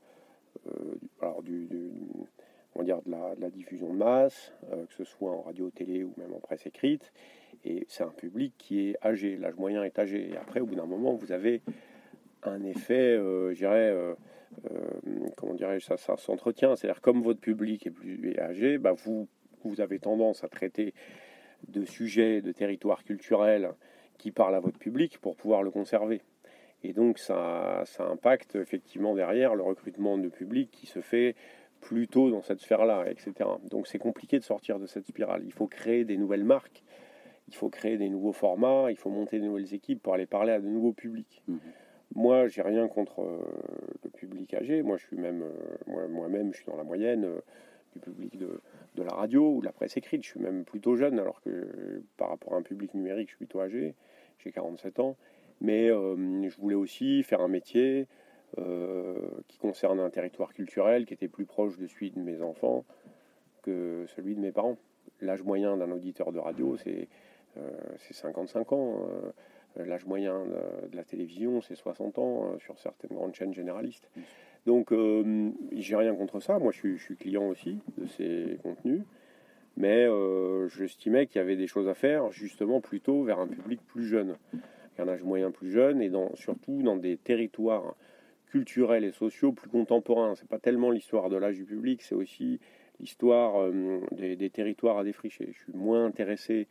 Speaker 9: on va dire de la diffusion de masse, que ce soit en radio, télé ou même en presse écrite. Et c'est un public qui est âgé, l'âge moyen est âgé. Et après, au bout d'un moment, vous avez un effet, je dirais, comment dirais-je, ça s'entretient. C'est-à-dire, comme votre public est plus âgé, vous avez tendance à traiter de sujets, de territoires culturels qui parlent à votre public pour pouvoir le conserver. Et donc, ça impacte effectivement derrière le recrutement de public qui se fait plutôt dans cette sphère-là, etc. Donc, c'est compliqué de sortir de cette spirale. Il faut créer des nouvelles marques, il faut créer des nouveaux formats, il faut monter des nouvelles équipes pour aller parler à de nouveaux publics. Moi, j'ai rien contre le public âgé. Moi, je suis même, moi-même, je suis dans la moyenne du public de la radio ou de la presse écrite. Je suis même plutôt jeune, alors que par rapport à un public numérique, je suis plutôt âgé. J'ai 47 ans. Mais je voulais aussi faire un métier qui concerne un territoire culturel qui était plus proche de celui de mes enfants que celui de mes parents. L'âge moyen d'un auditeur de radio, c'est 55 ans. L'âge moyen de la télévision, c'est 60 ans sur certaines grandes chaînes généralistes. Donc, j'ai rien contre ça. Moi, je suis client aussi de ces contenus. Mais j'estimais qu'il y avait des choses à faire, justement, plutôt vers un public plus jeune, un âge moyen plus jeune, et surtout dans des territoires culturels et sociaux plus contemporains. C'est pas tellement l'histoire de l'âge du public, c'est aussi l'histoire des territoires à défricher. Je suis moins intéressé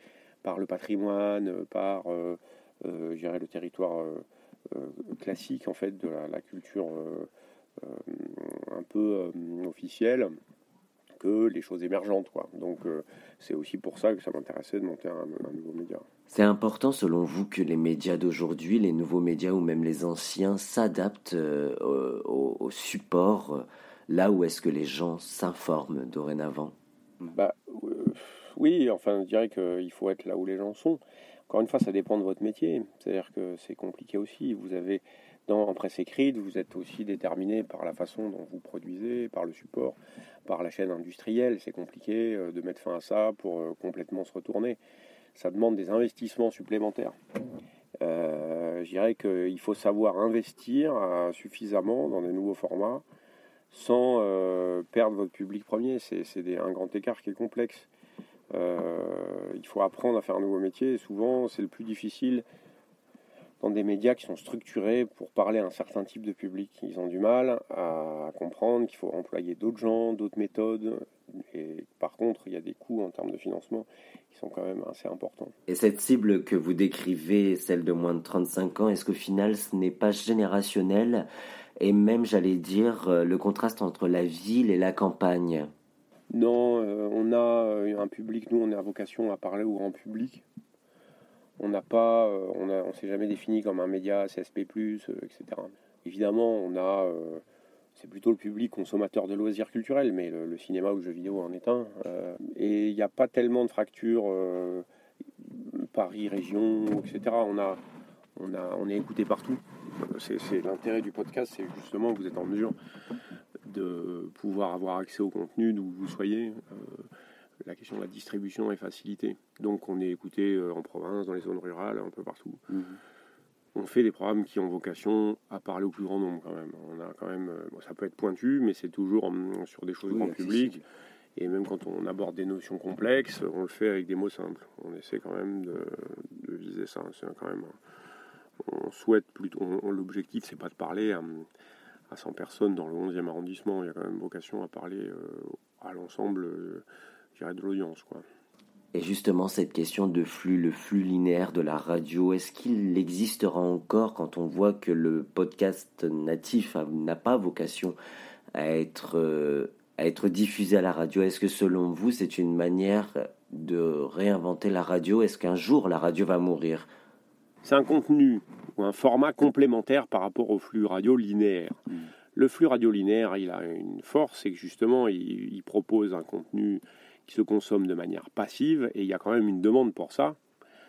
Speaker 9: par le patrimoine, par je dirais le territoire classique en fait de la culture un peu officielle, que les choses émergentes, quoi. Donc c'est aussi pour ça que ça m'intéressait de monter un nouveau média.
Speaker 3: C'est important selon vous que les médias d'aujourd'hui, les nouveaux médias ou même les anciens, s'adaptent au support, là où est-ce que les gens s'informent dorénavant?
Speaker 9: Oui, enfin je dirais qu'il faut être là où les gens sont. Encore une fois, ça dépend de votre métier, c'est-à-dire que c'est compliqué aussi. Vous avez en presse écrite, vous êtes aussi déterminé par la façon dont vous produisez, par le support, par la chaîne industrielle. C'est compliqué de mettre fin à ça pour complètement se retourner. Ça demande des investissements supplémentaires. Je dirais qu'il faut savoir investir suffisamment dans des nouveaux formats sans perdre votre public premier. C'est un grand écart qui est complexe. Il faut apprendre à faire un nouveau métier et souvent c'est le plus difficile dans des médias qui sont structurés pour parler à un certain type de public. Ils ont du mal à comprendre qu'il faut employer d'autres gens, d'autres méthodes, et par contre il y a des coûts en termes de financement qui sont quand même assez importants.
Speaker 3: Et cette cible que vous décrivez, celle de moins de 35 ans, est-ce qu'au final ce n'est pas générationnel et même j'allais dire le contraste entre la ville et la campagne?
Speaker 9: Non, on a un public, nous on a vocation à parler au grand public. On n'a pas, on s'est jamais défini comme un média CSP+, etc. Évidemment, c'est plutôt le public consommateur de loisirs culturels, mais le cinéma ou le jeu vidéo en est un. Et il n'y a pas tellement de fractures Paris, région, etc. On est écouté partout. C'est l'intérêt du podcast, c'est justement que vous êtes en mesure de pouvoir avoir accès au contenu d'où vous soyez. La question de la distribution est facilitée. Donc on est écouté en province, dans les zones rurales, un peu partout. Mmh. On fait des programmes qui ont vocation à parler au plus grand nombre quand même. On a quand même, ça peut être pointu, mais c'est toujours sur des choses grand public. Et même quand on aborde des notions complexes, on le fait avec des mots simples. On essaie quand même de viser ça. C'est quand même, on souhaite plutôt. L'objectif, c'est pas de parler à 100 personnes dans le 11e arrondissement. Il y a quand même vocation à parler à l'ensemble. Je dirais de l'audience, quoi.
Speaker 3: Et justement, cette question de flux, le flux linéaire de la radio, est-ce qu'il existera encore quand on voit que le podcast natif n'a pas vocation à être diffusé à la radio? Est-ce que selon vous, c'est une manière de réinventer la radio? Est-ce qu'un jour, la radio va mourir?
Speaker 9: C'est un contenu ou un format complémentaire par rapport au flux radio linéaire. Le flux radio linéaire, il a une force, c'est que justement, il propose un contenu qui se consomme de manière passive, et il y a quand même une demande pour ça,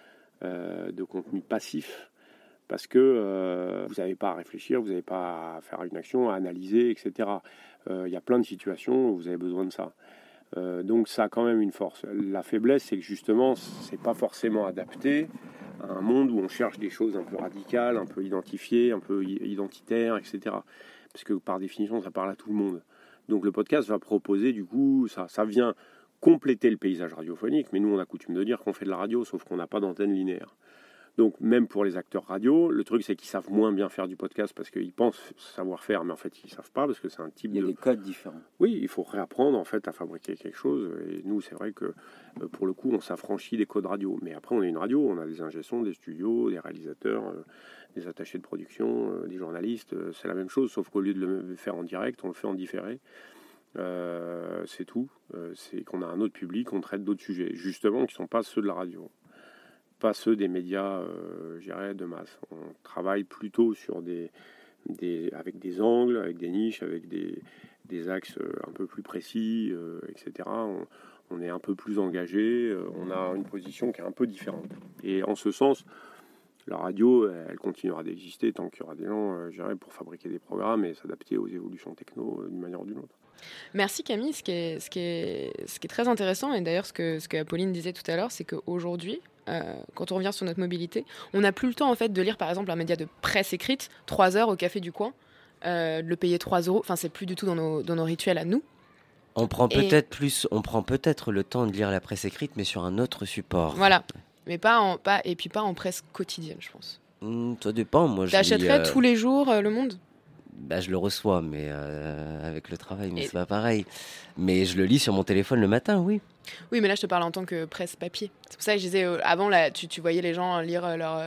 Speaker 9: de contenu passif, parce que vous n'avez pas à réfléchir, vous n'avez pas à faire une action, à analyser, etc. Il y a plein de situations où vous avez besoin de ça. Donc ça a quand même une force. La faiblesse, c'est que justement, c'est pas forcément adapté à un monde où on cherche des choses un peu radicales, un peu identifiées, un peu identitaires, etc. Parce que par définition, ça parle à tout le monde. Donc le podcast va proposer, du coup, ça vient compléter le paysage radiophonique, mais nous on a coutume de dire qu'on fait de la radio, sauf qu'on n'a pas d'antenne linéaire. Donc même pour les acteurs radio, le truc c'est qu'ils savent moins bien faire du podcast parce qu'ils pensent savoir faire, mais en fait ils savent pas parce que c'est un type de...
Speaker 10: Il y a des codes différents.
Speaker 9: Oui, il faut réapprendre en fait à fabriquer quelque chose, et nous c'est vrai que pour le coup on s'affranchit des codes radio, mais après on est une radio, on a des ingé-sons, des studios, des réalisateurs, des attachés de production, des journalistes, c'est la même chose, sauf qu'au lieu de le faire en direct, on le fait en différé. C'est tout, c'est qu'on a un autre public, on traite d'autres sujets, justement qui ne sont pas ceux de la radio, pas ceux des médias, je dirais, de masse. On travaille plutôt sur avec des angles, avec des niches, avec des axes un peu plus précis, etc. On est un peu plus engagé, on a une position qui est un peu différente. Et en ce sens, la radio, elle continuera d'exister tant qu'il y aura des gens, je dirais, pour fabriquer des programmes et s'adapter aux évolutions techno d'une manière ou d'une autre.
Speaker 2: Merci Camille. Ce qui est très intéressant, et d'ailleurs ce que Apolline disait tout à l'heure, c'est qu'aujourd'hui, quand on revient sur notre mobilité, on n'a plus le temps en fait de lire par exemple un média de presse écrite 3 heures au café du coin, de le payer 3 €. Enfin, c'est plus du tout dans nos rituels à nous.
Speaker 3: On prend peut-être le temps de lire la presse écrite, mais sur un autre support.
Speaker 2: Voilà, mais pas en presse quotidienne, je pense.
Speaker 3: Ça dépend. Moi,
Speaker 2: t'achèterais tous les jours Le Monde?
Speaker 3: Je le reçois, mais avec le travail, mais c'est pas pareil. Mais je le lis sur mon téléphone le matin, oui.
Speaker 2: Oui, mais là, je te parle en tant que presse papier. C'est pour ça que je disais, avant, là, tu voyais les gens lire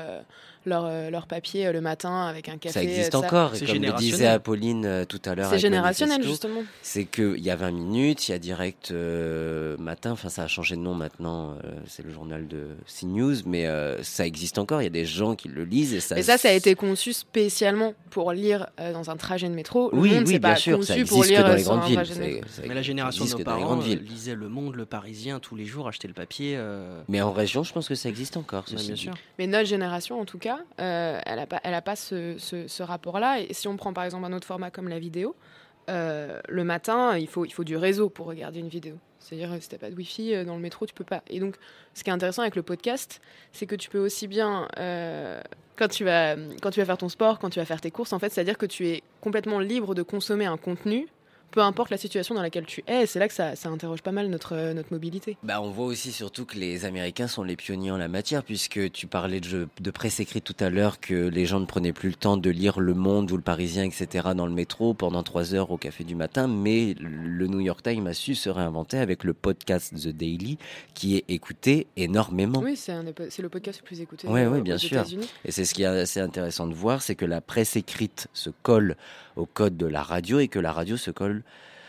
Speaker 2: leur papier le matin avec un café.
Speaker 3: Ça existe encore, et comme le disait Apolline tout à l'heure.
Speaker 2: C'est générationnel, justement.
Speaker 3: C'est qu'il y a 20 minutes, il y a Direct Matin, enfin ça a changé de nom maintenant, c'est le journal de CNews, mais ça existe encore, il y a des gens qui le lisent. Et ça a été
Speaker 2: conçu spécialement pour lire dans un trajet de métro.
Speaker 3: Oui,
Speaker 2: c'est
Speaker 3: bien
Speaker 2: pas
Speaker 3: sûr,
Speaker 2: conçu
Speaker 3: ça existe
Speaker 2: pour lire
Speaker 3: que dans les
Speaker 2: sur
Speaker 3: grandes
Speaker 2: un
Speaker 3: villes.
Speaker 2: trajet de métro.
Speaker 4: Mais la génération de nos parents lisait Le Monde, Le Parisien tous les jours, achetait le papier.
Speaker 3: Mais en région, je pense que ça existe encore.
Speaker 4: Bien sûr.
Speaker 2: Mais notre génération, en tout cas, elle a pas ce rapport-là. Et si on prend par exemple un autre format comme la vidéo, le matin, il faut du réseau pour regarder une vidéo. C'est-à-dire, si t'as pas de Wi-Fi dans le métro, tu peux pas. Et donc, ce qui est intéressant avec le podcast, c'est que tu peux aussi bien, quand tu vas faire ton sport, quand tu vas faire tes courses, en fait, c'est-à-dire que tu es complètement libre de consommer un contenu, peu importe la situation dans laquelle tu es. Et c'est là que ça interroge pas mal notre mobilité.
Speaker 3: On voit aussi surtout que les Américains sont les pionniers en la matière, puisque tu parlais de presse écrite tout à l'heure, que les gens ne prenaient plus le temps de lire Le Monde ou Le Parisien, etc. dans le métro pendant 3 heures au café du matin, mais le New York Times a su se réinventer avec le podcast The Daily, qui est écouté énormément.
Speaker 2: Oui, c'est le podcast le plus écouté
Speaker 3: oui, bien
Speaker 2: aux
Speaker 3: sûr.
Speaker 2: États-Unis.
Speaker 3: Et c'est ce qui est assez intéressant de voir, c'est que la presse écrite se colle au code de la radio et que la radio se colle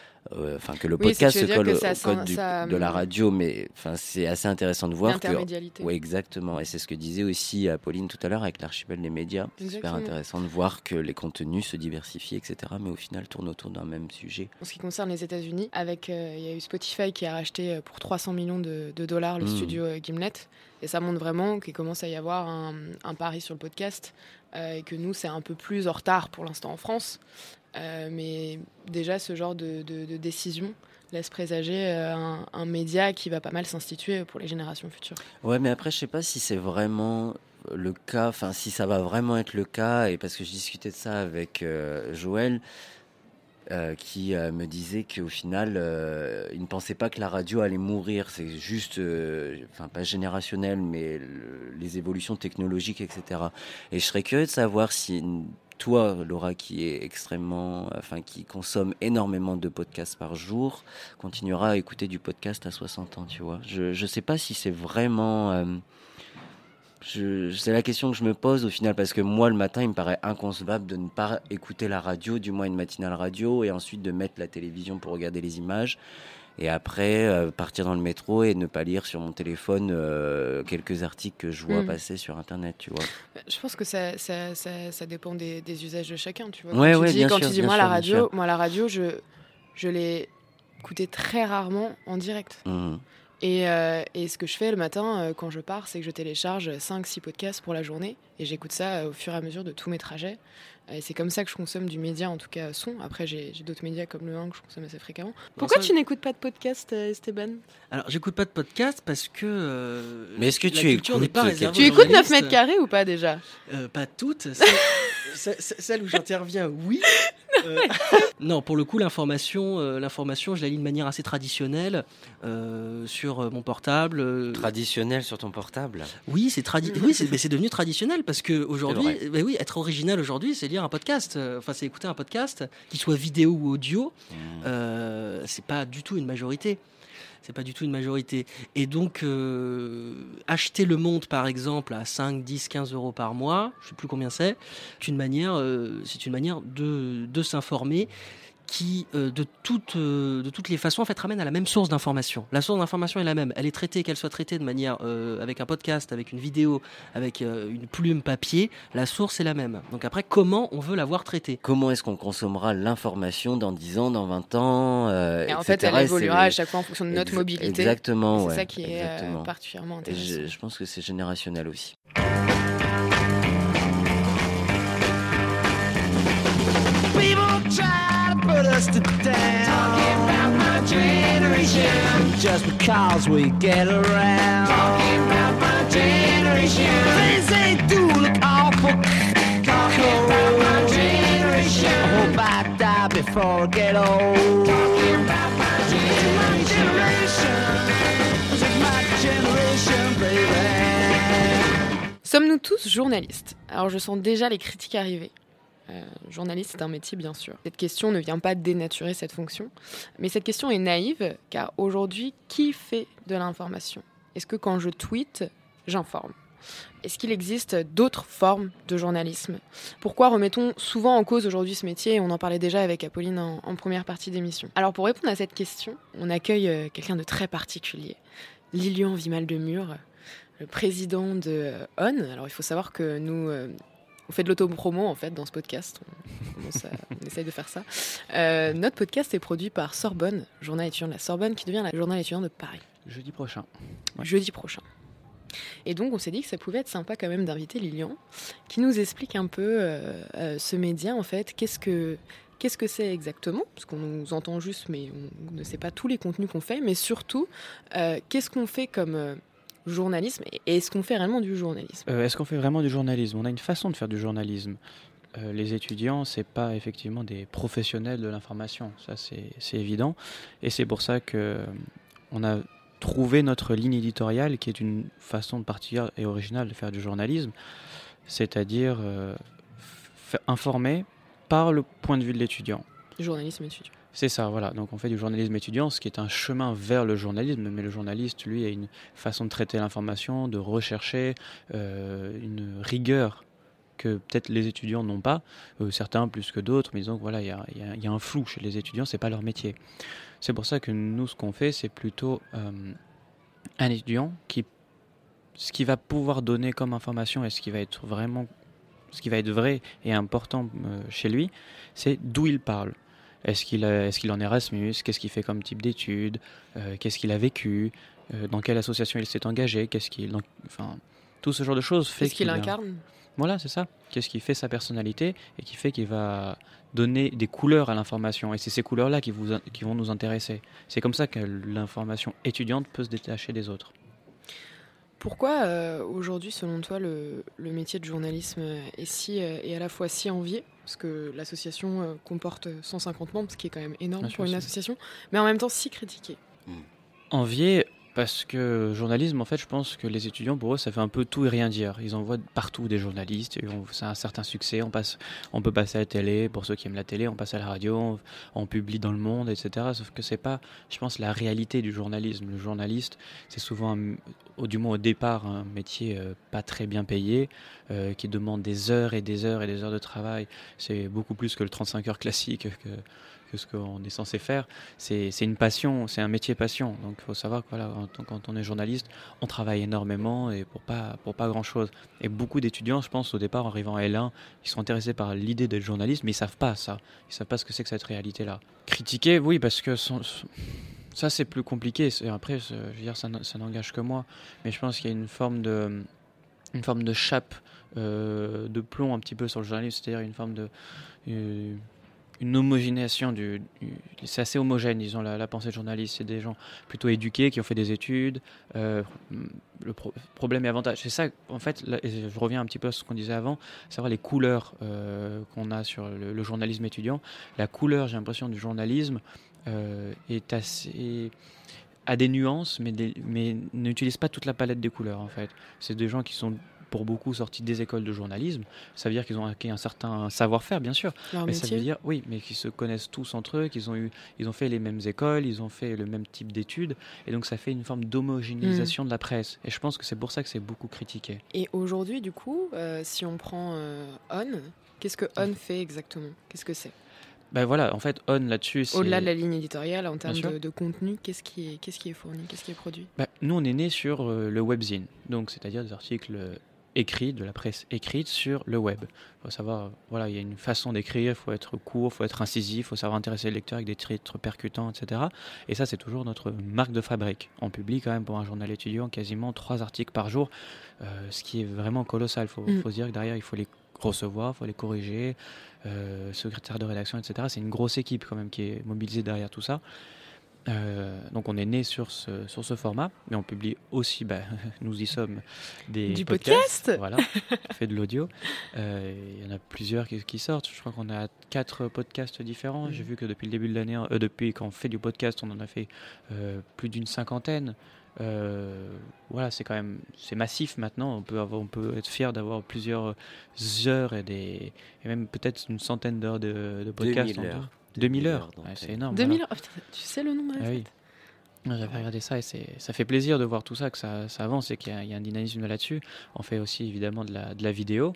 Speaker 3: que le podcast se colle au code de la radio, mais c'est assez intéressant de voir
Speaker 2: l'intermédialité.
Speaker 3: Oui, exactement, et c'est ce que disait aussi Apolline tout à l'heure avec l'archipel des médias. C'est super intéressant de voir que les contenus se diversifient, etc., mais au final tournent autour d'un même sujet.
Speaker 2: En ce qui concerne les États-Unis, il y a eu Spotify qui a racheté pour 300 millions de dollars le studio Gimlet, et ça montre vraiment qu'il commence à y avoir un pari sur le podcast, et que nous c'est un peu plus en retard pour l'instant en France. Mais déjà, ce genre de décision laisse présager un média qui va pas mal s'instituer pour les générations futures.
Speaker 3: Ouais, mais après, je sais pas si c'est vraiment le cas, si ça va vraiment être le cas, et parce que je discutais de ça avec Joël, qui me disait qu'au final, il ne pensait pas que la radio allait mourir. C'est juste, pas générationnel, mais les évolutions technologiques, etc. Et je serais curieux de savoir si toi, Laura, qui est qui consomme énormément de podcasts par jour, continuera à écouter du podcast à 60 ans, tu vois. Je sais pas si c'est vraiment... c'est la question que je me pose au final, parce que moi, le matin, il me paraît inconcevable de ne pas écouter la radio, du moins une matinale radio, et ensuite de mettre la télévision pour regarder les images. Et après, partir dans le métro et ne pas lire sur mon téléphone quelques articles que je vois passer sur Internet, tu vois.
Speaker 2: Je pense que ça dépend des usages de chacun, tu vois.
Speaker 3: Quand
Speaker 2: tu dis moi, la radio, je l'ai écoutée très rarement en direct. Et ce que je fais le matin quand je pars, c'est que je télécharge 5-6 podcasts pour la journée et j'écoute ça au fur et à mesure de tous mes trajets. Et c'est comme ça que je consomme du média, en tout cas son. Après, j'ai d'autres médias comme le 1 que je consomme assez fréquemment. Pourquoi tu n'écoutes pas de podcast, Esteban ?
Speaker 4: Alors, j'écoute pas de podcast parce que...
Speaker 3: Mais est-ce que tu écoutes
Speaker 2: Tu écoutes 9 mètres carrés ou pas déjà ?
Speaker 4: Pas toutes. Celle où j'interviens, oui. Non, pour le coup, l'information, je la lis de manière assez traditionnelle sur mon portable.
Speaker 3: Traditionnel sur ton portable ?
Speaker 4: Oui, c'est devenu traditionnel parce que aujourd'hui, être original aujourd'hui, c'est lire un podcast. C'est écouter un podcast, qu'il soit vidéo ou audio. C'est pas du tout une majorité. Et donc, acheter Le Monde, par exemple, à 5, 10, 15 euros par mois, je ne sais plus combien c'est une manière de s'informer qui, de toutes les façons, en fait, ramène à la même source d'information. La source d'information est la même. Elle est traitée, qu'elle soit traitée de manière avec un podcast, avec une vidéo, avec une plume papier, la source est la même. Donc après, comment on veut l'avoir traitée ?
Speaker 3: Comment est-ce qu'on consommera l'information dans 10 ans, dans 20 ans
Speaker 2: Et en fait, elle évoluera à chaque fois en fonction de notre mobilité.
Speaker 3: Exactement,
Speaker 2: c'est ça qui est particulièrement intéressant.
Speaker 3: Et je pense que c'est générationnel aussi.
Speaker 10: Put us to down. Talking about my generation. Just because we get around. Talking about my generation. Things they do look awful. Talking about my generation. I hope I die before I get old. Talking about my generation. This is my generation, baby.
Speaker 2: Sommes-nous tous journalistes ? Alors je sens déjà les critiques arriver. Journaliste, c'est un métier, bien sûr. Cette question ne vient pas dénaturer cette fonction, mais cette question est naïve, car aujourd'hui, qui fait de l'information ? Est-ce que quand je tweete, j'informe ? Est-ce qu'il existe d'autres formes de journalisme ? Pourquoi remettons souvent en cause aujourd'hui ce métier ? On en parlait déjà avec Apolline en première partie d'émission. Alors pour répondre à cette question, on accueille quelqu'un de très particulier, Lilian Vimal-de-Mur, le président de ON. Alors il faut savoir que nous, on fait de l'autopromo en fait dans ce podcast, on essaye de faire ça. Notre podcast est produit par Sorbonne, journal étudiant de la Sorbonne, qui devient la journal étudiant de Paris.
Speaker 11: Jeudi prochain. Ouais.
Speaker 2: Jeudi prochain. Et donc on s'est dit que ça pouvait être sympa quand même d'inviter Lilian, qui nous explique un peu ce média en fait, qu'est-ce que c'est exactement, parce qu'on nous entend juste mais on ne sait pas tous les contenus qu'on fait, mais surtout qu'est-ce qu'on fait comme journalisme, et est-ce qu'on fait réellement du journalisme ?
Speaker 11: Est-ce qu'on fait vraiment du journalisme ? On a une façon de faire du journalisme. Les étudiants, c'est pas effectivement des professionnels de l'information, ça c'est évident, et c'est pour ça que on a trouver notre ligne éditoriale qui est une façon particulière et originale de faire du journalisme, c'est-à-dire informer par le point de vue de l'étudiant.
Speaker 2: Journalisme étudiant.
Speaker 11: C'est ça, voilà. Donc on fait du journalisme étudiant, ce qui est un chemin vers le journalisme, mais le journaliste, lui, a une façon de traiter l'information, de rechercher une rigueur que peut-être les étudiants n'ont pas, certains plus que d'autres, mais disons que voilà, il y a un flou chez les étudiants, c'est pas leur métier. C'est pour ça que nous, ce qu'on fait, c'est plutôt un étudiant ce qui va pouvoir donner comme information et ce qui va être vrai et important chez lui, c'est d'où il parle. Est-ce qu'il en est Erasmus ? Qu'est-ce qu'il fait comme type d'études ? Qu'est-ce qu'il a vécu ? Dans quelle association il s'est engagé ? Tout ce genre de choses fait
Speaker 2: qu'il incarne ?
Speaker 11: Voilà, c'est ça. Qu'est-ce qui fait sa personnalité et qui fait qu'il va donner des couleurs à l'information. Et c'est ces couleurs-là qui vont nous intéresser. C'est comme ça que l'information étudiante peut se détacher des autres.
Speaker 2: Pourquoi aujourd'hui, selon toi, le métier de journalisme est à la fois si envié ? Parce que l'association comporte 150 membres, ce qui est quand même énorme pour une association, mais en même temps si critiqué.
Speaker 11: Envié parce que journalisme, en fait, je pense que les étudiants, pour eux, ça fait un peu tout et rien dire. Ils envoient partout des journalistes, ça a un certain succès, on peut passer à la télé, pour ceux qui aiment la télé, on passe à la radio, on publie dans le monde, etc. Sauf que c'est pas, je pense, la réalité du journalisme. Le journaliste, c'est souvent, du moins au départ, un métier pas très bien payé, qui demande des heures et des heures et des heures de travail. C'est beaucoup plus que le 35 heures classique que ce qu'on est censé faire. C'est une passion, c'est un métier passion. Donc il faut savoir que voilà, quand on est journaliste, on travaille énormément et pour pas grand-chose. Et beaucoup d'étudiants, je pense, au départ, en arrivant à L1, ils sont intéressés par l'idée d'être journaliste, mais ils savent pas ça. Ils savent pas ce que c'est que cette réalité-là. Critiquer, oui, parce que ça, c'est plus compliqué. Après, je veux dire, ça n'engage que moi. Mais je pense qu'il y a une forme de chape de plomb un petit peu sur le journalisme, c'est-à-dire une forme de... une homogénéisation c'est assez homogène, disons, la pensée de journaliste. C'est des gens plutôt éduqués qui ont fait des études. Le problème et avantage, c'est ça, en fait, là, et je reviens un petit peu à ce qu'on disait avant, savoir les couleurs qu'on a sur le journalisme étudiant. La couleur, j'ai l'impression, du journalisme est assez... a des nuances, mais n'utilise pas toute la palette des couleurs, en fait. C'est des gens qui sont pour beaucoup sortis des écoles de journalisme. Ça veut dire qu'ils ont acquis un certain savoir-faire, bien sûr. Mais ça veut dire, oui, mais qu'ils se connaissent tous entre eux, qu'ils ont fait les mêmes écoles, ils ont fait le même type d'études. Et donc, ça fait une forme d'homogénéisation de la presse. Et je pense que c'est pour ça que c'est beaucoup critiqué.
Speaker 2: Et aujourd'hui, du coup, si on prend ON, qu'est-ce que ON fait exactement ? Qu'est-ce que c'est ?
Speaker 11: Ben voilà, en fait, ON là-dessus, c'est...
Speaker 2: Au-delà de la ligne éditoriale, en termes de contenu, qu'est-ce qui est fourni ? Qu'est-ce qui est produit ?
Speaker 11: Nous, on est né sur le webzine, donc c'est-à-dire des articles écrits, de la presse écrite sur le web. Il faut savoir, voilà, il y a une façon d'écrire, il faut être court, il faut être incisif, il faut savoir intéresser le lecteur avec des titres percutants, etc. Et ça, c'est toujours notre marque de fabrique. On publie quand même pour un journal étudiant quasiment 3 articles par jour, ce qui est vraiment colossal. Il faut se dire que derrière, il faut les recevoir, il faut les corriger, secrétaire de rédaction, etc. C'est une grosse équipe quand même qui est mobilisée derrière tout ça. Donc on est né sur ce format, mais on publie aussi, nous y sommes, du podcast. Voilà, on fait de l'audio. Il y en a plusieurs qui sortent. Je crois qu'on a 4 podcasts différents. J'ai vu que depuis le début de l'année, depuis qu'on fait du podcast, on en a fait plus d'une 50aine. Voilà, c'est massif maintenant. On peut être fier d'avoir plusieurs heures et même peut-être une centaine d'heures de podcast. 2000 heures, c'est énorme.
Speaker 2: 2000 heures, putain, tu sais le nombre exact.
Speaker 11: Oui. J'avais regardé ça et ça fait plaisir de voir tout ça, que ça avance et qu'il y a un dynamisme là-dessus. On fait aussi évidemment de la vidéo.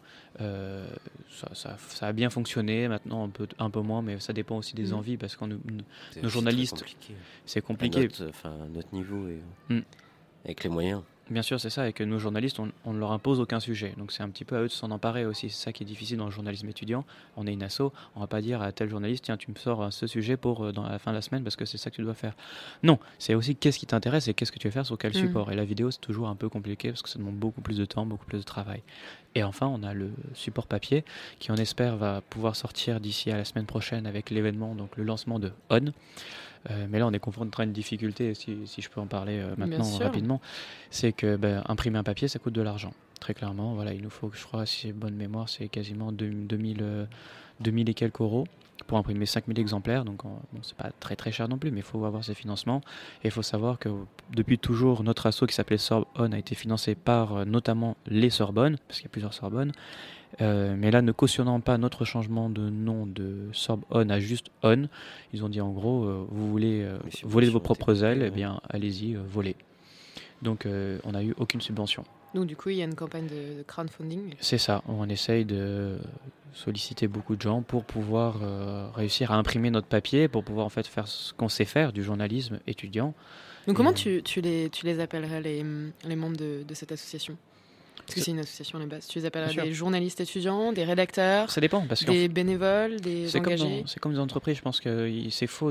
Speaker 11: Ça a bien fonctionné, maintenant un peu moins, mais ça dépend aussi des envies parce que nos journalistes, c'est compliqué.
Speaker 3: À notre niveau et avec les moyens.
Speaker 11: Bien sûr, c'est ça, et que nos journalistes, on ne leur impose aucun sujet. Donc c'est un petit peu à eux de s'en emparer aussi. C'est ça qui est difficile dans le journalisme étudiant. On est une asso, on ne va pas dire à tel journaliste, tiens, tu me sors ce sujet pour dans la fin de la semaine parce que c'est ça que tu dois faire. Non, c'est aussi qu'est-ce qui t'intéresse et qu'est-ce que tu veux faire sur quel support. Et la vidéo, c'est toujours un peu compliqué parce que ça demande beaucoup plus de temps, beaucoup plus de travail. Et enfin, on a le support papier qui, on espère, va pouvoir sortir d'ici à la semaine prochaine avec l'événement, donc le lancement de ON. Mais là, on est confronté à une difficulté, si je peux en parler maintenant rapidement, c'est que imprimer un papier, ça coûte de l'argent. Très clairement, voilà, il nous faut, je crois, si j'ai bonne mémoire, c'est quasiment 2000 et quelques euros pour imprimer 5000 exemplaires. Donc, c'est pas très très cher non plus, mais il faut avoir ces financements. Et il faut savoir que depuis toujours, notre asso qui s'appelait Sorbonne a été financé par notamment les Sorbonnes, parce qu'il y a plusieurs Sorbonnes. Mais là, ne cautionnant pas notre changement de nom de Sorbonne à juste On, ils ont dit en gros, vous voulez voler de vos propres ailes, eh bien allez-y, volez. Donc on n'a eu aucune subvention.
Speaker 2: Donc du coup, il y a une campagne de crowdfunding.
Speaker 11: C'est ça, on essaye de solliciter beaucoup de gens pour pouvoir réussir à imprimer notre papier, pour pouvoir en fait faire ce qu'on sait faire, du journalisme étudiant.
Speaker 2: Donc comment tu les appellerais les membres de cette association ? Parce que c'est une association à la base. Tu les appelles des journalistes étudiants, des rédacteurs,
Speaker 11: ça dépend, parce
Speaker 2: des bénévoles, des engagés.
Speaker 11: C'est comme des entreprises, je pense que c'est faux.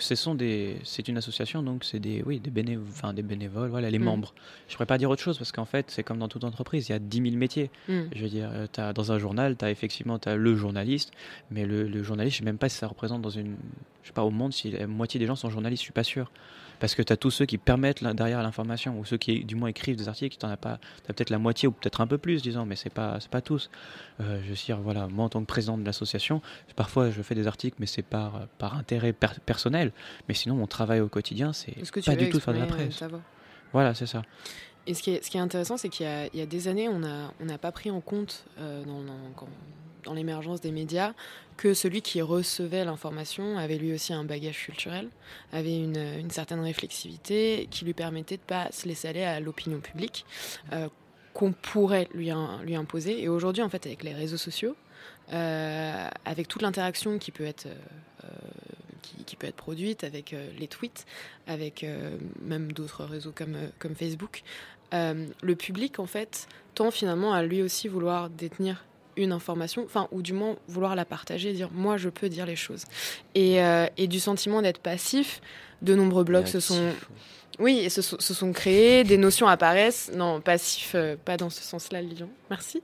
Speaker 11: C'est une association, donc c'est des bénévoles, voilà, les membres. Je ne pourrais pas dire autre chose, parce qu'en fait, c'est comme dans toute entreprise, il y a 10 000 métiers. Je veux dire, dans un journal, tu as le journaliste, mais le journaliste, je ne sais même pas si ça représente au monde, si la moitié des gens sont journalistes, je ne suis pas sûr. Parce que tu as tous ceux qui permettent derrière l'information, ou ceux qui du moins écrivent des articles, tu as peut-être la moitié ou peut-être un peu plus, disons, mais c'est pas tous. Je veux dire, voilà, moi en tant que président de l'association, parfois je fais des articles, mais c'est par intérêt personnel. Mais sinon, mon travail au quotidien, c'est pas du tout de faire de la presse. Voilà, c'est ça.
Speaker 2: Et ce qui est intéressant, c'est qu'il y a des années, on n'a pas pris en compte dans l'émergence des médias que celui qui recevait l'information avait lui aussi un bagage culturel, avait une certaine réflexivité qui lui permettait de ne pas se laisser aller à l'opinion publique qu'on pourrait lui imposer. Et aujourd'hui, en fait, avec les réseaux sociaux, avec toute l'interaction qui peut être produite, avec les tweets, avec même d'autres réseaux comme Facebook, le public, en fait, tend finalement à lui aussi vouloir détenir une information, ou du moins vouloir la partager, dire moi je peux dire les choses. Et du sentiment d'être passif, de nombreux blogs se sont créés, des notions apparaissent. Non, passif, pas dans ce sens-là, Lilian, merci.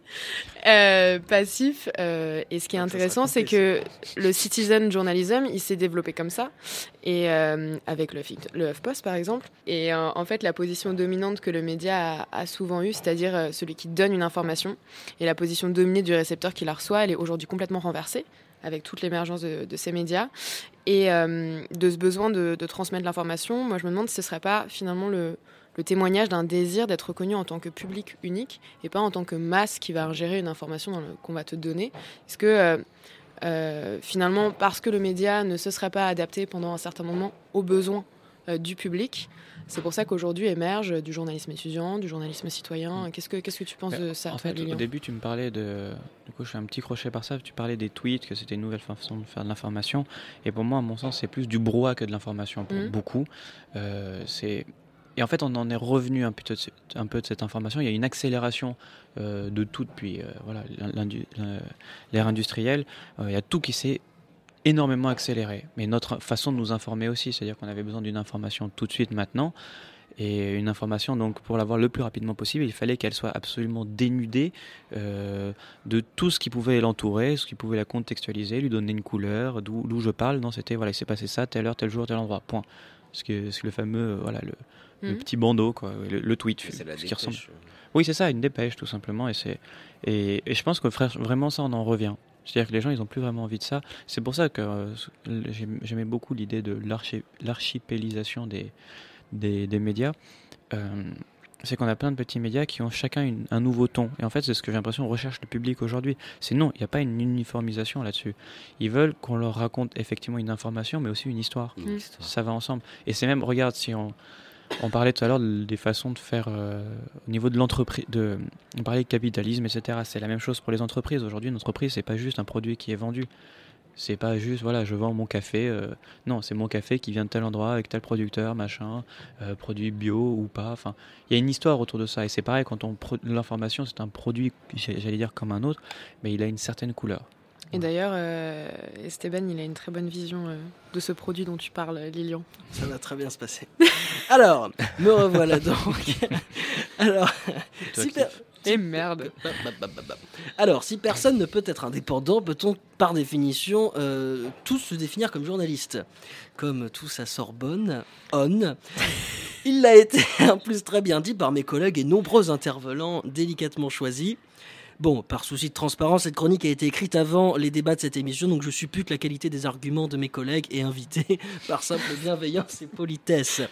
Speaker 2: Passif, et ce qui est intéressant, c'est que le citizen journalism, il s'est développé comme ça, et avec le HuffPost par exemple. Et en fait, la position dominante que le média a souvent eue, c'est-à-dire celui qui donne une information, et la position dominée du récepteur qui la reçoit, elle est aujourd'hui complètement renversée, avec toute l'émergence de ces médias, et de ce besoin de transmettre l'information. Moi, je me demande si ce ne serait pas finalement le témoignage d'un désir d'être reconnu en tant que public unique, et pas en tant que masse qui va ingérer une information qu'on va te donner. Est-ce que finalement, parce que le média ne se serait pas adapté pendant un certain moment aux besoins du public, c'est pour ça qu'aujourd'hui émerge du journalisme étudiant, du journalisme citoyen. Qu'est-ce que tu penses de ça,
Speaker 11: en fait,
Speaker 2: Lilian ?
Speaker 11: Au début, tu me parlais du coup, je fais un petit crochet par ça. Tu parlais des tweets, que c'était une nouvelle façon de faire de l'information. Et pour moi, à mon sens, c'est plus du brouhaha que de l'information pour beaucoup. Et en fait, on en est revenu un peu de cette information. Il y a une accélération de tout depuis l'ère industrielle. Il y a tout qui s'est énormément accéléré. Mais notre façon de nous informer aussi, c'est-à-dire qu'on avait besoin d'une information tout de suite maintenant. Et une information, donc, pour l'avoir le plus rapidement possible, il fallait qu'elle soit absolument dénudée de tout ce qui pouvait l'entourer, ce qui pouvait la contextualiser, lui donner une couleur, d'où je parle. Non, c'était, voilà, il s'est passé ça, telle heure, tel jour, tel endroit, point. le fameux le petit bandeau, quoi, le tweet,
Speaker 3: C'est la
Speaker 11: ce qui
Speaker 3: dépêche.
Speaker 11: ressemble. Oui, c'est ça, une dépêche tout simplement, et je pense que vraiment ça, on en revient. C'est-à-dire que les gens, ils n'ont plus vraiment envie de ça. C'est pour ça que j'aimais beaucoup l'idée de l'archipélisation des médias. C'est qu'on a plein de petits médias qui ont chacun un nouveau ton. Et en fait, c'est ce que j'ai l'impression recherche le public aujourd'hui. C'est non, il n'y a pas une uniformisation là-dessus. Ils veulent qu'on leur raconte effectivement une information, mais aussi une histoire. Ça va ensemble. Et c'est même, regarde, si on parlait tout à l'heure des façons de faire au niveau de l'entreprise. On parlait de capitalisme, etc. C'est la même chose pour les entreprises. Aujourd'hui, une entreprise, c'est pas juste un produit qui est vendu. C'est pas juste, voilà, je vends mon café. Non, c'est mon café qui vient de tel endroit avec tel producteur, machin, produit bio ou pas. Enfin, il y a une histoire autour de ça. Et c'est pareil, quand l'information, c'est un produit, j'allais dire comme un autre, mais il a une certaine couleur.
Speaker 2: Et d'ailleurs, Esteban, il a une très bonne vision de ce produit dont tu parles, Lilian.
Speaker 4: Ça va très bien se passer. Alors, me revoilà donc. Alors,
Speaker 2: Et merde.
Speaker 4: Alors, si personne ne peut être indépendant, peut-on par définition tous se définir comme journaliste ? Comme tous à Sorbonne, il l'a été en plus très bien dit par mes collègues et nombreux intervenants délicatement choisis. Bon, par souci de transparence, cette chronique a été écrite avant les débats de cette émission, donc je suppute la qualité des arguments de mes collègues et invités par simple bienveillance et politesse.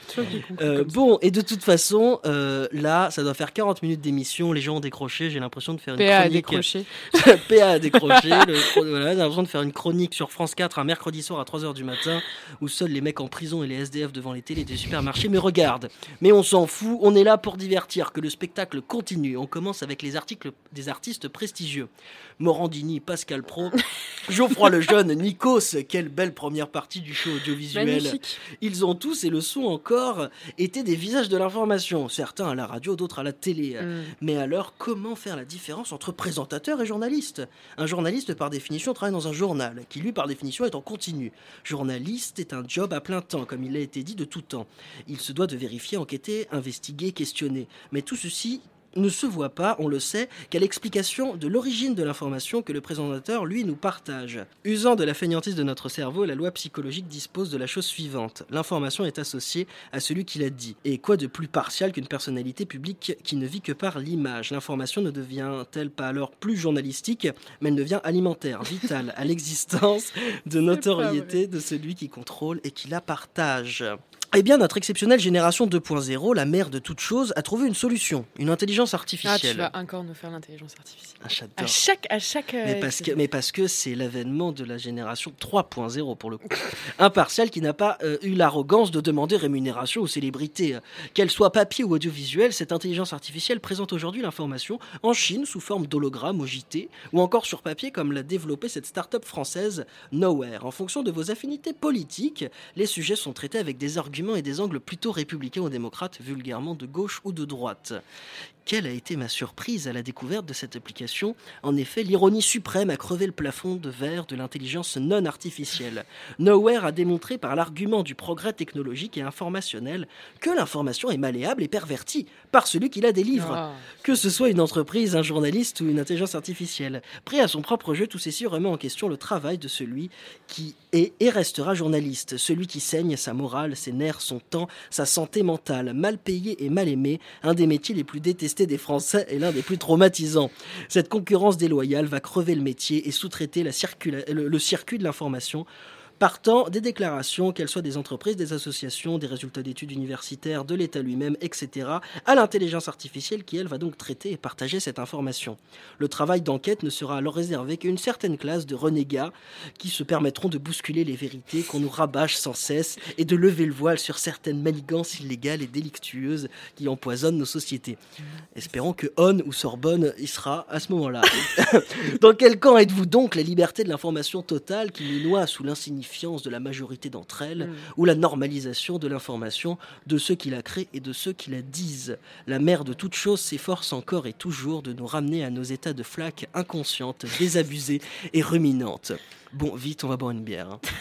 Speaker 4: Bon, et de toute façon, là, ça doit faire 40 minutes d'émission, les gens ont décroché, j'ai l'impression de faire une
Speaker 2: PA a
Speaker 4: chronique...
Speaker 2: décroché.
Speaker 4: PA a décroché, voilà, j'ai l'impression de faire une chronique sur France 4 un mercredi soir à 3h du matin, où seuls les mecs en prison et les SDF devant les télés des supermarchés me regardent. Mais on s'en fout, on est là pour divertir, que le spectacle continue. On commence avec les articles des artistes prestigieux. Morandini, Pascal Praud, Geoffroy Lejeune, Nikos, quelle belle première partie du show audiovisuel.
Speaker 2: Magnifique.
Speaker 4: Ils ont tous, et le sont encore, été des visages de l'information. Certains à la radio, d'autres à la télé. Mais alors, comment faire la différence entre présentateur et journaliste ? Un journaliste, par définition, travaille dans un journal, qui lui, par définition, est en continu. Journaliste est un job à plein temps, comme il a été dit de tout temps. Il se doit de vérifier, enquêter, investiguer, questionner. Mais tout ceci ne se voit pas, on le sait, qu'à l'explication de l'origine de l'information que le présentateur, lui, nous partage. Usant de la fainéantise de notre cerveau, la loi psychologique dispose de la chose suivante. L'information est associée à celui qui l'a dit. Et quoi de plus partial qu'une personnalité publique qui ne vit que par l'image ? L'information ne devient-elle pas alors plus journalistique, mais elle devient alimentaire, vitale, à l'existence de notoriété de celui qui contrôle et qui la partage ? Eh bien, notre exceptionnelle génération 2.0, la mère de toutes choses, a trouvé une solution, une intelligence artificielle.
Speaker 2: Ah, tu vas encore nous faire l'intelligence artificielle.
Speaker 4: Ah, j'adore.
Speaker 2: À chaque
Speaker 4: mais parce que c'est l'avènement de la génération 3.0 pour le coup. Impartial qui n'a pas eu l'arrogance de demander rémunération aux célébrités. Qu'elle soit papier ou audiovisuelle, cette intelligence artificielle présente aujourd'hui l'information en Chine sous forme d'hologramme au JT ou encore sur papier comme l'a développé cette start-up française Nowhere. En fonction de vos affinités politiques, les sujets sont traités avec des arguments et des angles plutôt républicains ou démocrates, vulgairement de gauche ou de droite. Quelle a été ma surprise à la découverte de cette application ? En effet, l'ironie suprême a crevé le plafond de verre de l'intelligence non artificielle. Nowhere a démontré par l'argument du progrès technologique et informationnel que l'information est malléable et pervertie par celui qui la délivre. Que ce soit une entreprise, un journaliste ou une intelligence artificielle. Pris à son propre jeu, tout ceci remet en question le travail de celui qui est et restera journaliste. Celui qui saigne sa morale, ses nerfs, son temps, sa santé mentale. Mal payé et mal aimé, un des métiers les plus détestés des Français et l'un des plus traumatisants. Cette concurrence déloyale va crever le métier et sous-traiter le circuit de l'information, partant des déclarations, qu'elles soient des entreprises, des associations, des résultats d'études universitaires, de l'État lui-même, etc., à l'intelligence artificielle qui, elle, va donc traiter et partager cette information. Le travail d'enquête ne sera alors réservé qu'à une certaine classe de renégats qui se permettront de bousculer les vérités qu'on nous rabâche sans cesse et de lever le voile sur certaines manigances illégales et délictueuses qui empoisonnent nos sociétés. Espérons que On ou Sorbonne y sera à ce moment-là. Dans quel camp êtes-vous donc ? La liberté de l'information totale qui nous noie sous l'insignifiance de la majorité d'entre elles, ou la normalisation de l'information de ceux qui la créent et de ceux qui la disent. La mère de toutes choses s'efforce encore et toujours de nous ramener à nos états de flaque inconsciente, désabusée et ruminante. Bon, vite, on va boire une bière. Hein.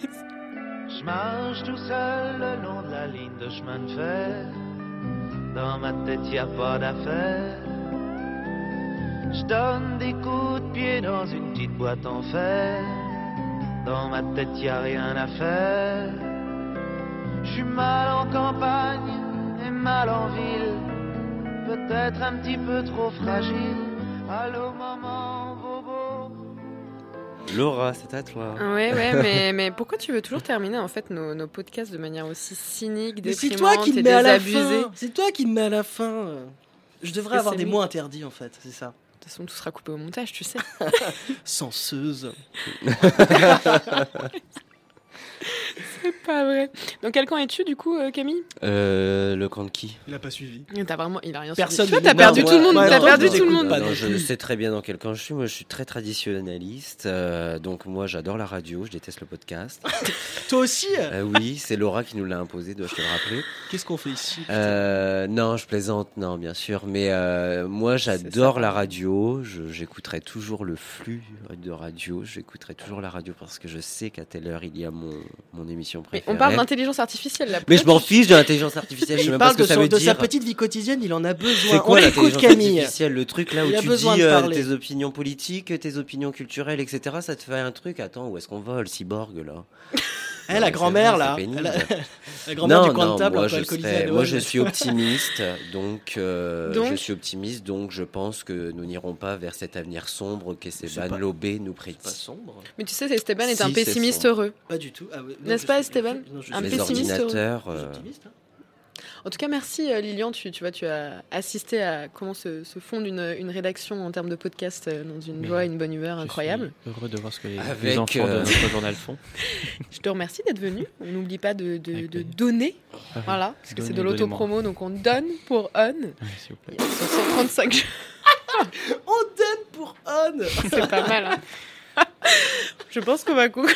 Speaker 10: Je marche tout seul le long de la ligne de chemin de fer. Dans ma tête, y a pas d'affaire. Je donne des coups de pied dans une petite boîte en fer. Dans ma tête, y a rien à faire. Je suis mal en campagne et mal en ville, peut-être un petit peu trop fragile. Allô maman, bobo.
Speaker 3: Laura, c'est à toi.
Speaker 2: Ouais, mais pourquoi tu veux toujours terminer en fait nos podcasts de manière aussi cynique,
Speaker 4: Mais c'est
Speaker 2: déprimante
Speaker 4: toi qui me
Speaker 2: et
Speaker 4: mets à la
Speaker 2: désabusée?
Speaker 4: fin. C'est toi qui me mets à la fin. Je devrais avoir des mots interdits en fait, c'est ça.
Speaker 2: De toute façon, tout sera coupé au montage, tu sais.
Speaker 4: Senseuse.
Speaker 2: C'est pas vrai. Dans quel camp es-tu du coup, Camille?
Speaker 3: Le camp de qui?
Speaker 4: Il a pas suivi.
Speaker 2: Il a rien
Speaker 4: Personne.
Speaker 2: suivi. Toi, t'as perdu tout le monde. T'as perdu tout le monde.
Speaker 3: Non, je sais très bien dans quel camp je suis. Moi, je suis très traditionnaliste. Donc, moi, j'adore la radio. Je déteste le podcast.
Speaker 4: Toi aussi?
Speaker 3: Oui, c'est Laura qui nous l'a imposé, dois-je te le rappeler.
Speaker 4: Qu'est-ce qu'on fait ici?
Speaker 3: Non, je plaisante, non, bien sûr. Mais moi, j'adore la radio. J'écouterai toujours le flux de radio. J'écouterai toujours la radio parce que je sais qu'à telle heure, il y a mon émission préférée.
Speaker 2: Mais on parle d'intelligence artificielle là.
Speaker 3: Mais je m'en fiche de l'intelligence artificielle. Je sais même pas ce que ça veut
Speaker 4: de
Speaker 3: dire.
Speaker 4: sa petite vie quotidienne, il en a besoin.
Speaker 3: C'est quoi
Speaker 4: On écoute
Speaker 3: l'intelligence
Speaker 4: Camille.
Speaker 3: artificielle? Le truc là où
Speaker 4: Il a
Speaker 3: tu
Speaker 4: besoin
Speaker 3: dis
Speaker 4: de parler.
Speaker 3: tes opinions politiques, tes opinions culturelles, etc. Ça te fait un truc. Attends, où est-ce qu'on va, le cyborg là?
Speaker 4: La grand-mère là, la grand-mère du coin de table un peu alcoolisée à Noël.
Speaker 3: Moi je suis optimiste, donc je suis optimiste, donc je pense que nous n'irons pas vers cet avenir sombre qu'Esteban Lobé nous prédit.
Speaker 4: Pas sombre.
Speaker 2: Mais tu sais, Esteban est un pessimiste heureux.
Speaker 4: Pas du tout. Ah, ouais,
Speaker 2: n'est-ce pas, Esteban? Un pessimiste heureux. En tout cas, merci Lilian. Tu as assisté à comment se fonde une rédaction en termes de podcast dans une joie et une bonne humeur incroyable.
Speaker 11: Je suis heureux de voir ce que les enfants de notre journal font.
Speaker 2: Je te remercie d'être venu. On n'oublie pas de donner. Voilà, parce que c'est de l'autopromo, donc on donne pour On.
Speaker 11: S'il vous plaît.
Speaker 2: 135 jeux.
Speaker 4: On donne pour On.
Speaker 2: C'est pas mal. Hein. Je pense qu'on va couper.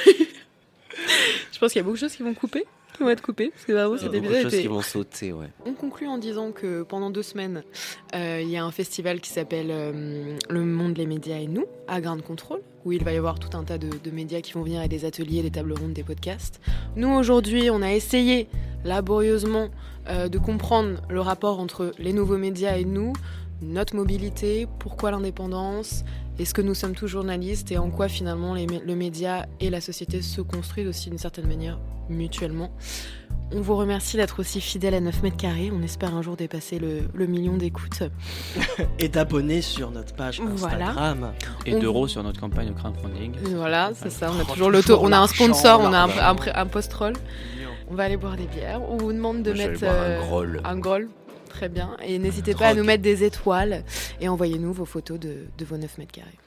Speaker 2: Je pense qu'il y a beaucoup de choses qui vont couper. Qui vont être coupées, parce que vraiment cet épisode
Speaker 3: était... qui vont sauter, ouais.
Speaker 2: On conclut en disant que pendant 2 semaines, il y a un festival qui s'appelle Le Monde, les médias et nous, à Ground Control, où il va y avoir tout un tas de médias qui vont venir et des ateliers, des tables rondes, des podcasts. Nous, aujourd'hui, on a essayé laborieusement de comprendre le rapport entre les nouveaux médias et nous, notre mobilité, pourquoi l'indépendance, est-ce que nous sommes tous journalistes et en quoi finalement le média et la société se construisent aussi d'une certaine manière mutuellement. On vous remercie d'être aussi fidèles à 9 mètres carrés. On espère un jour dépasser le million d'écoutes.
Speaker 4: Et d'abonnés sur notre page Instagram.
Speaker 2: Voilà.
Speaker 11: Et d'euros sur notre campagne de crowdfunding.
Speaker 2: Voilà, c'est ça. On a toujours on a un sponsor, on a un post-roll. On va aller boire des bières. On vous demande de mettre un groll. Très bien. Et n'hésitez pas à nous mettre des étoiles et envoyez-nous vos photos de vos 9 mètres carrés.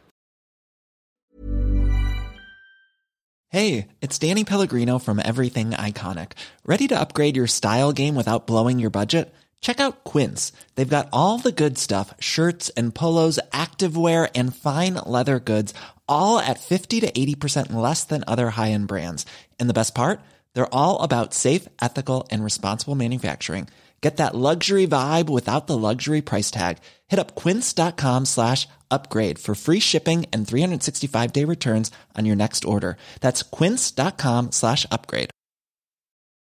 Speaker 12: Hey, it's Danny Pellegrino from Everything Iconic. Ready to upgrade your style game without blowing your budget? Check out Quince. They've got all the good stuff, shirts and polos, activewear, and fine leather goods, all at 50 to 80% less than other high-end brands. And the best part? They're all about safe, ethical, and responsible manufacturing. Get that luxury vibe without the luxury price tag. Hit up quince.com/upgrade for free shipping and 365-day returns on your next order. That's quince.com/upgrade.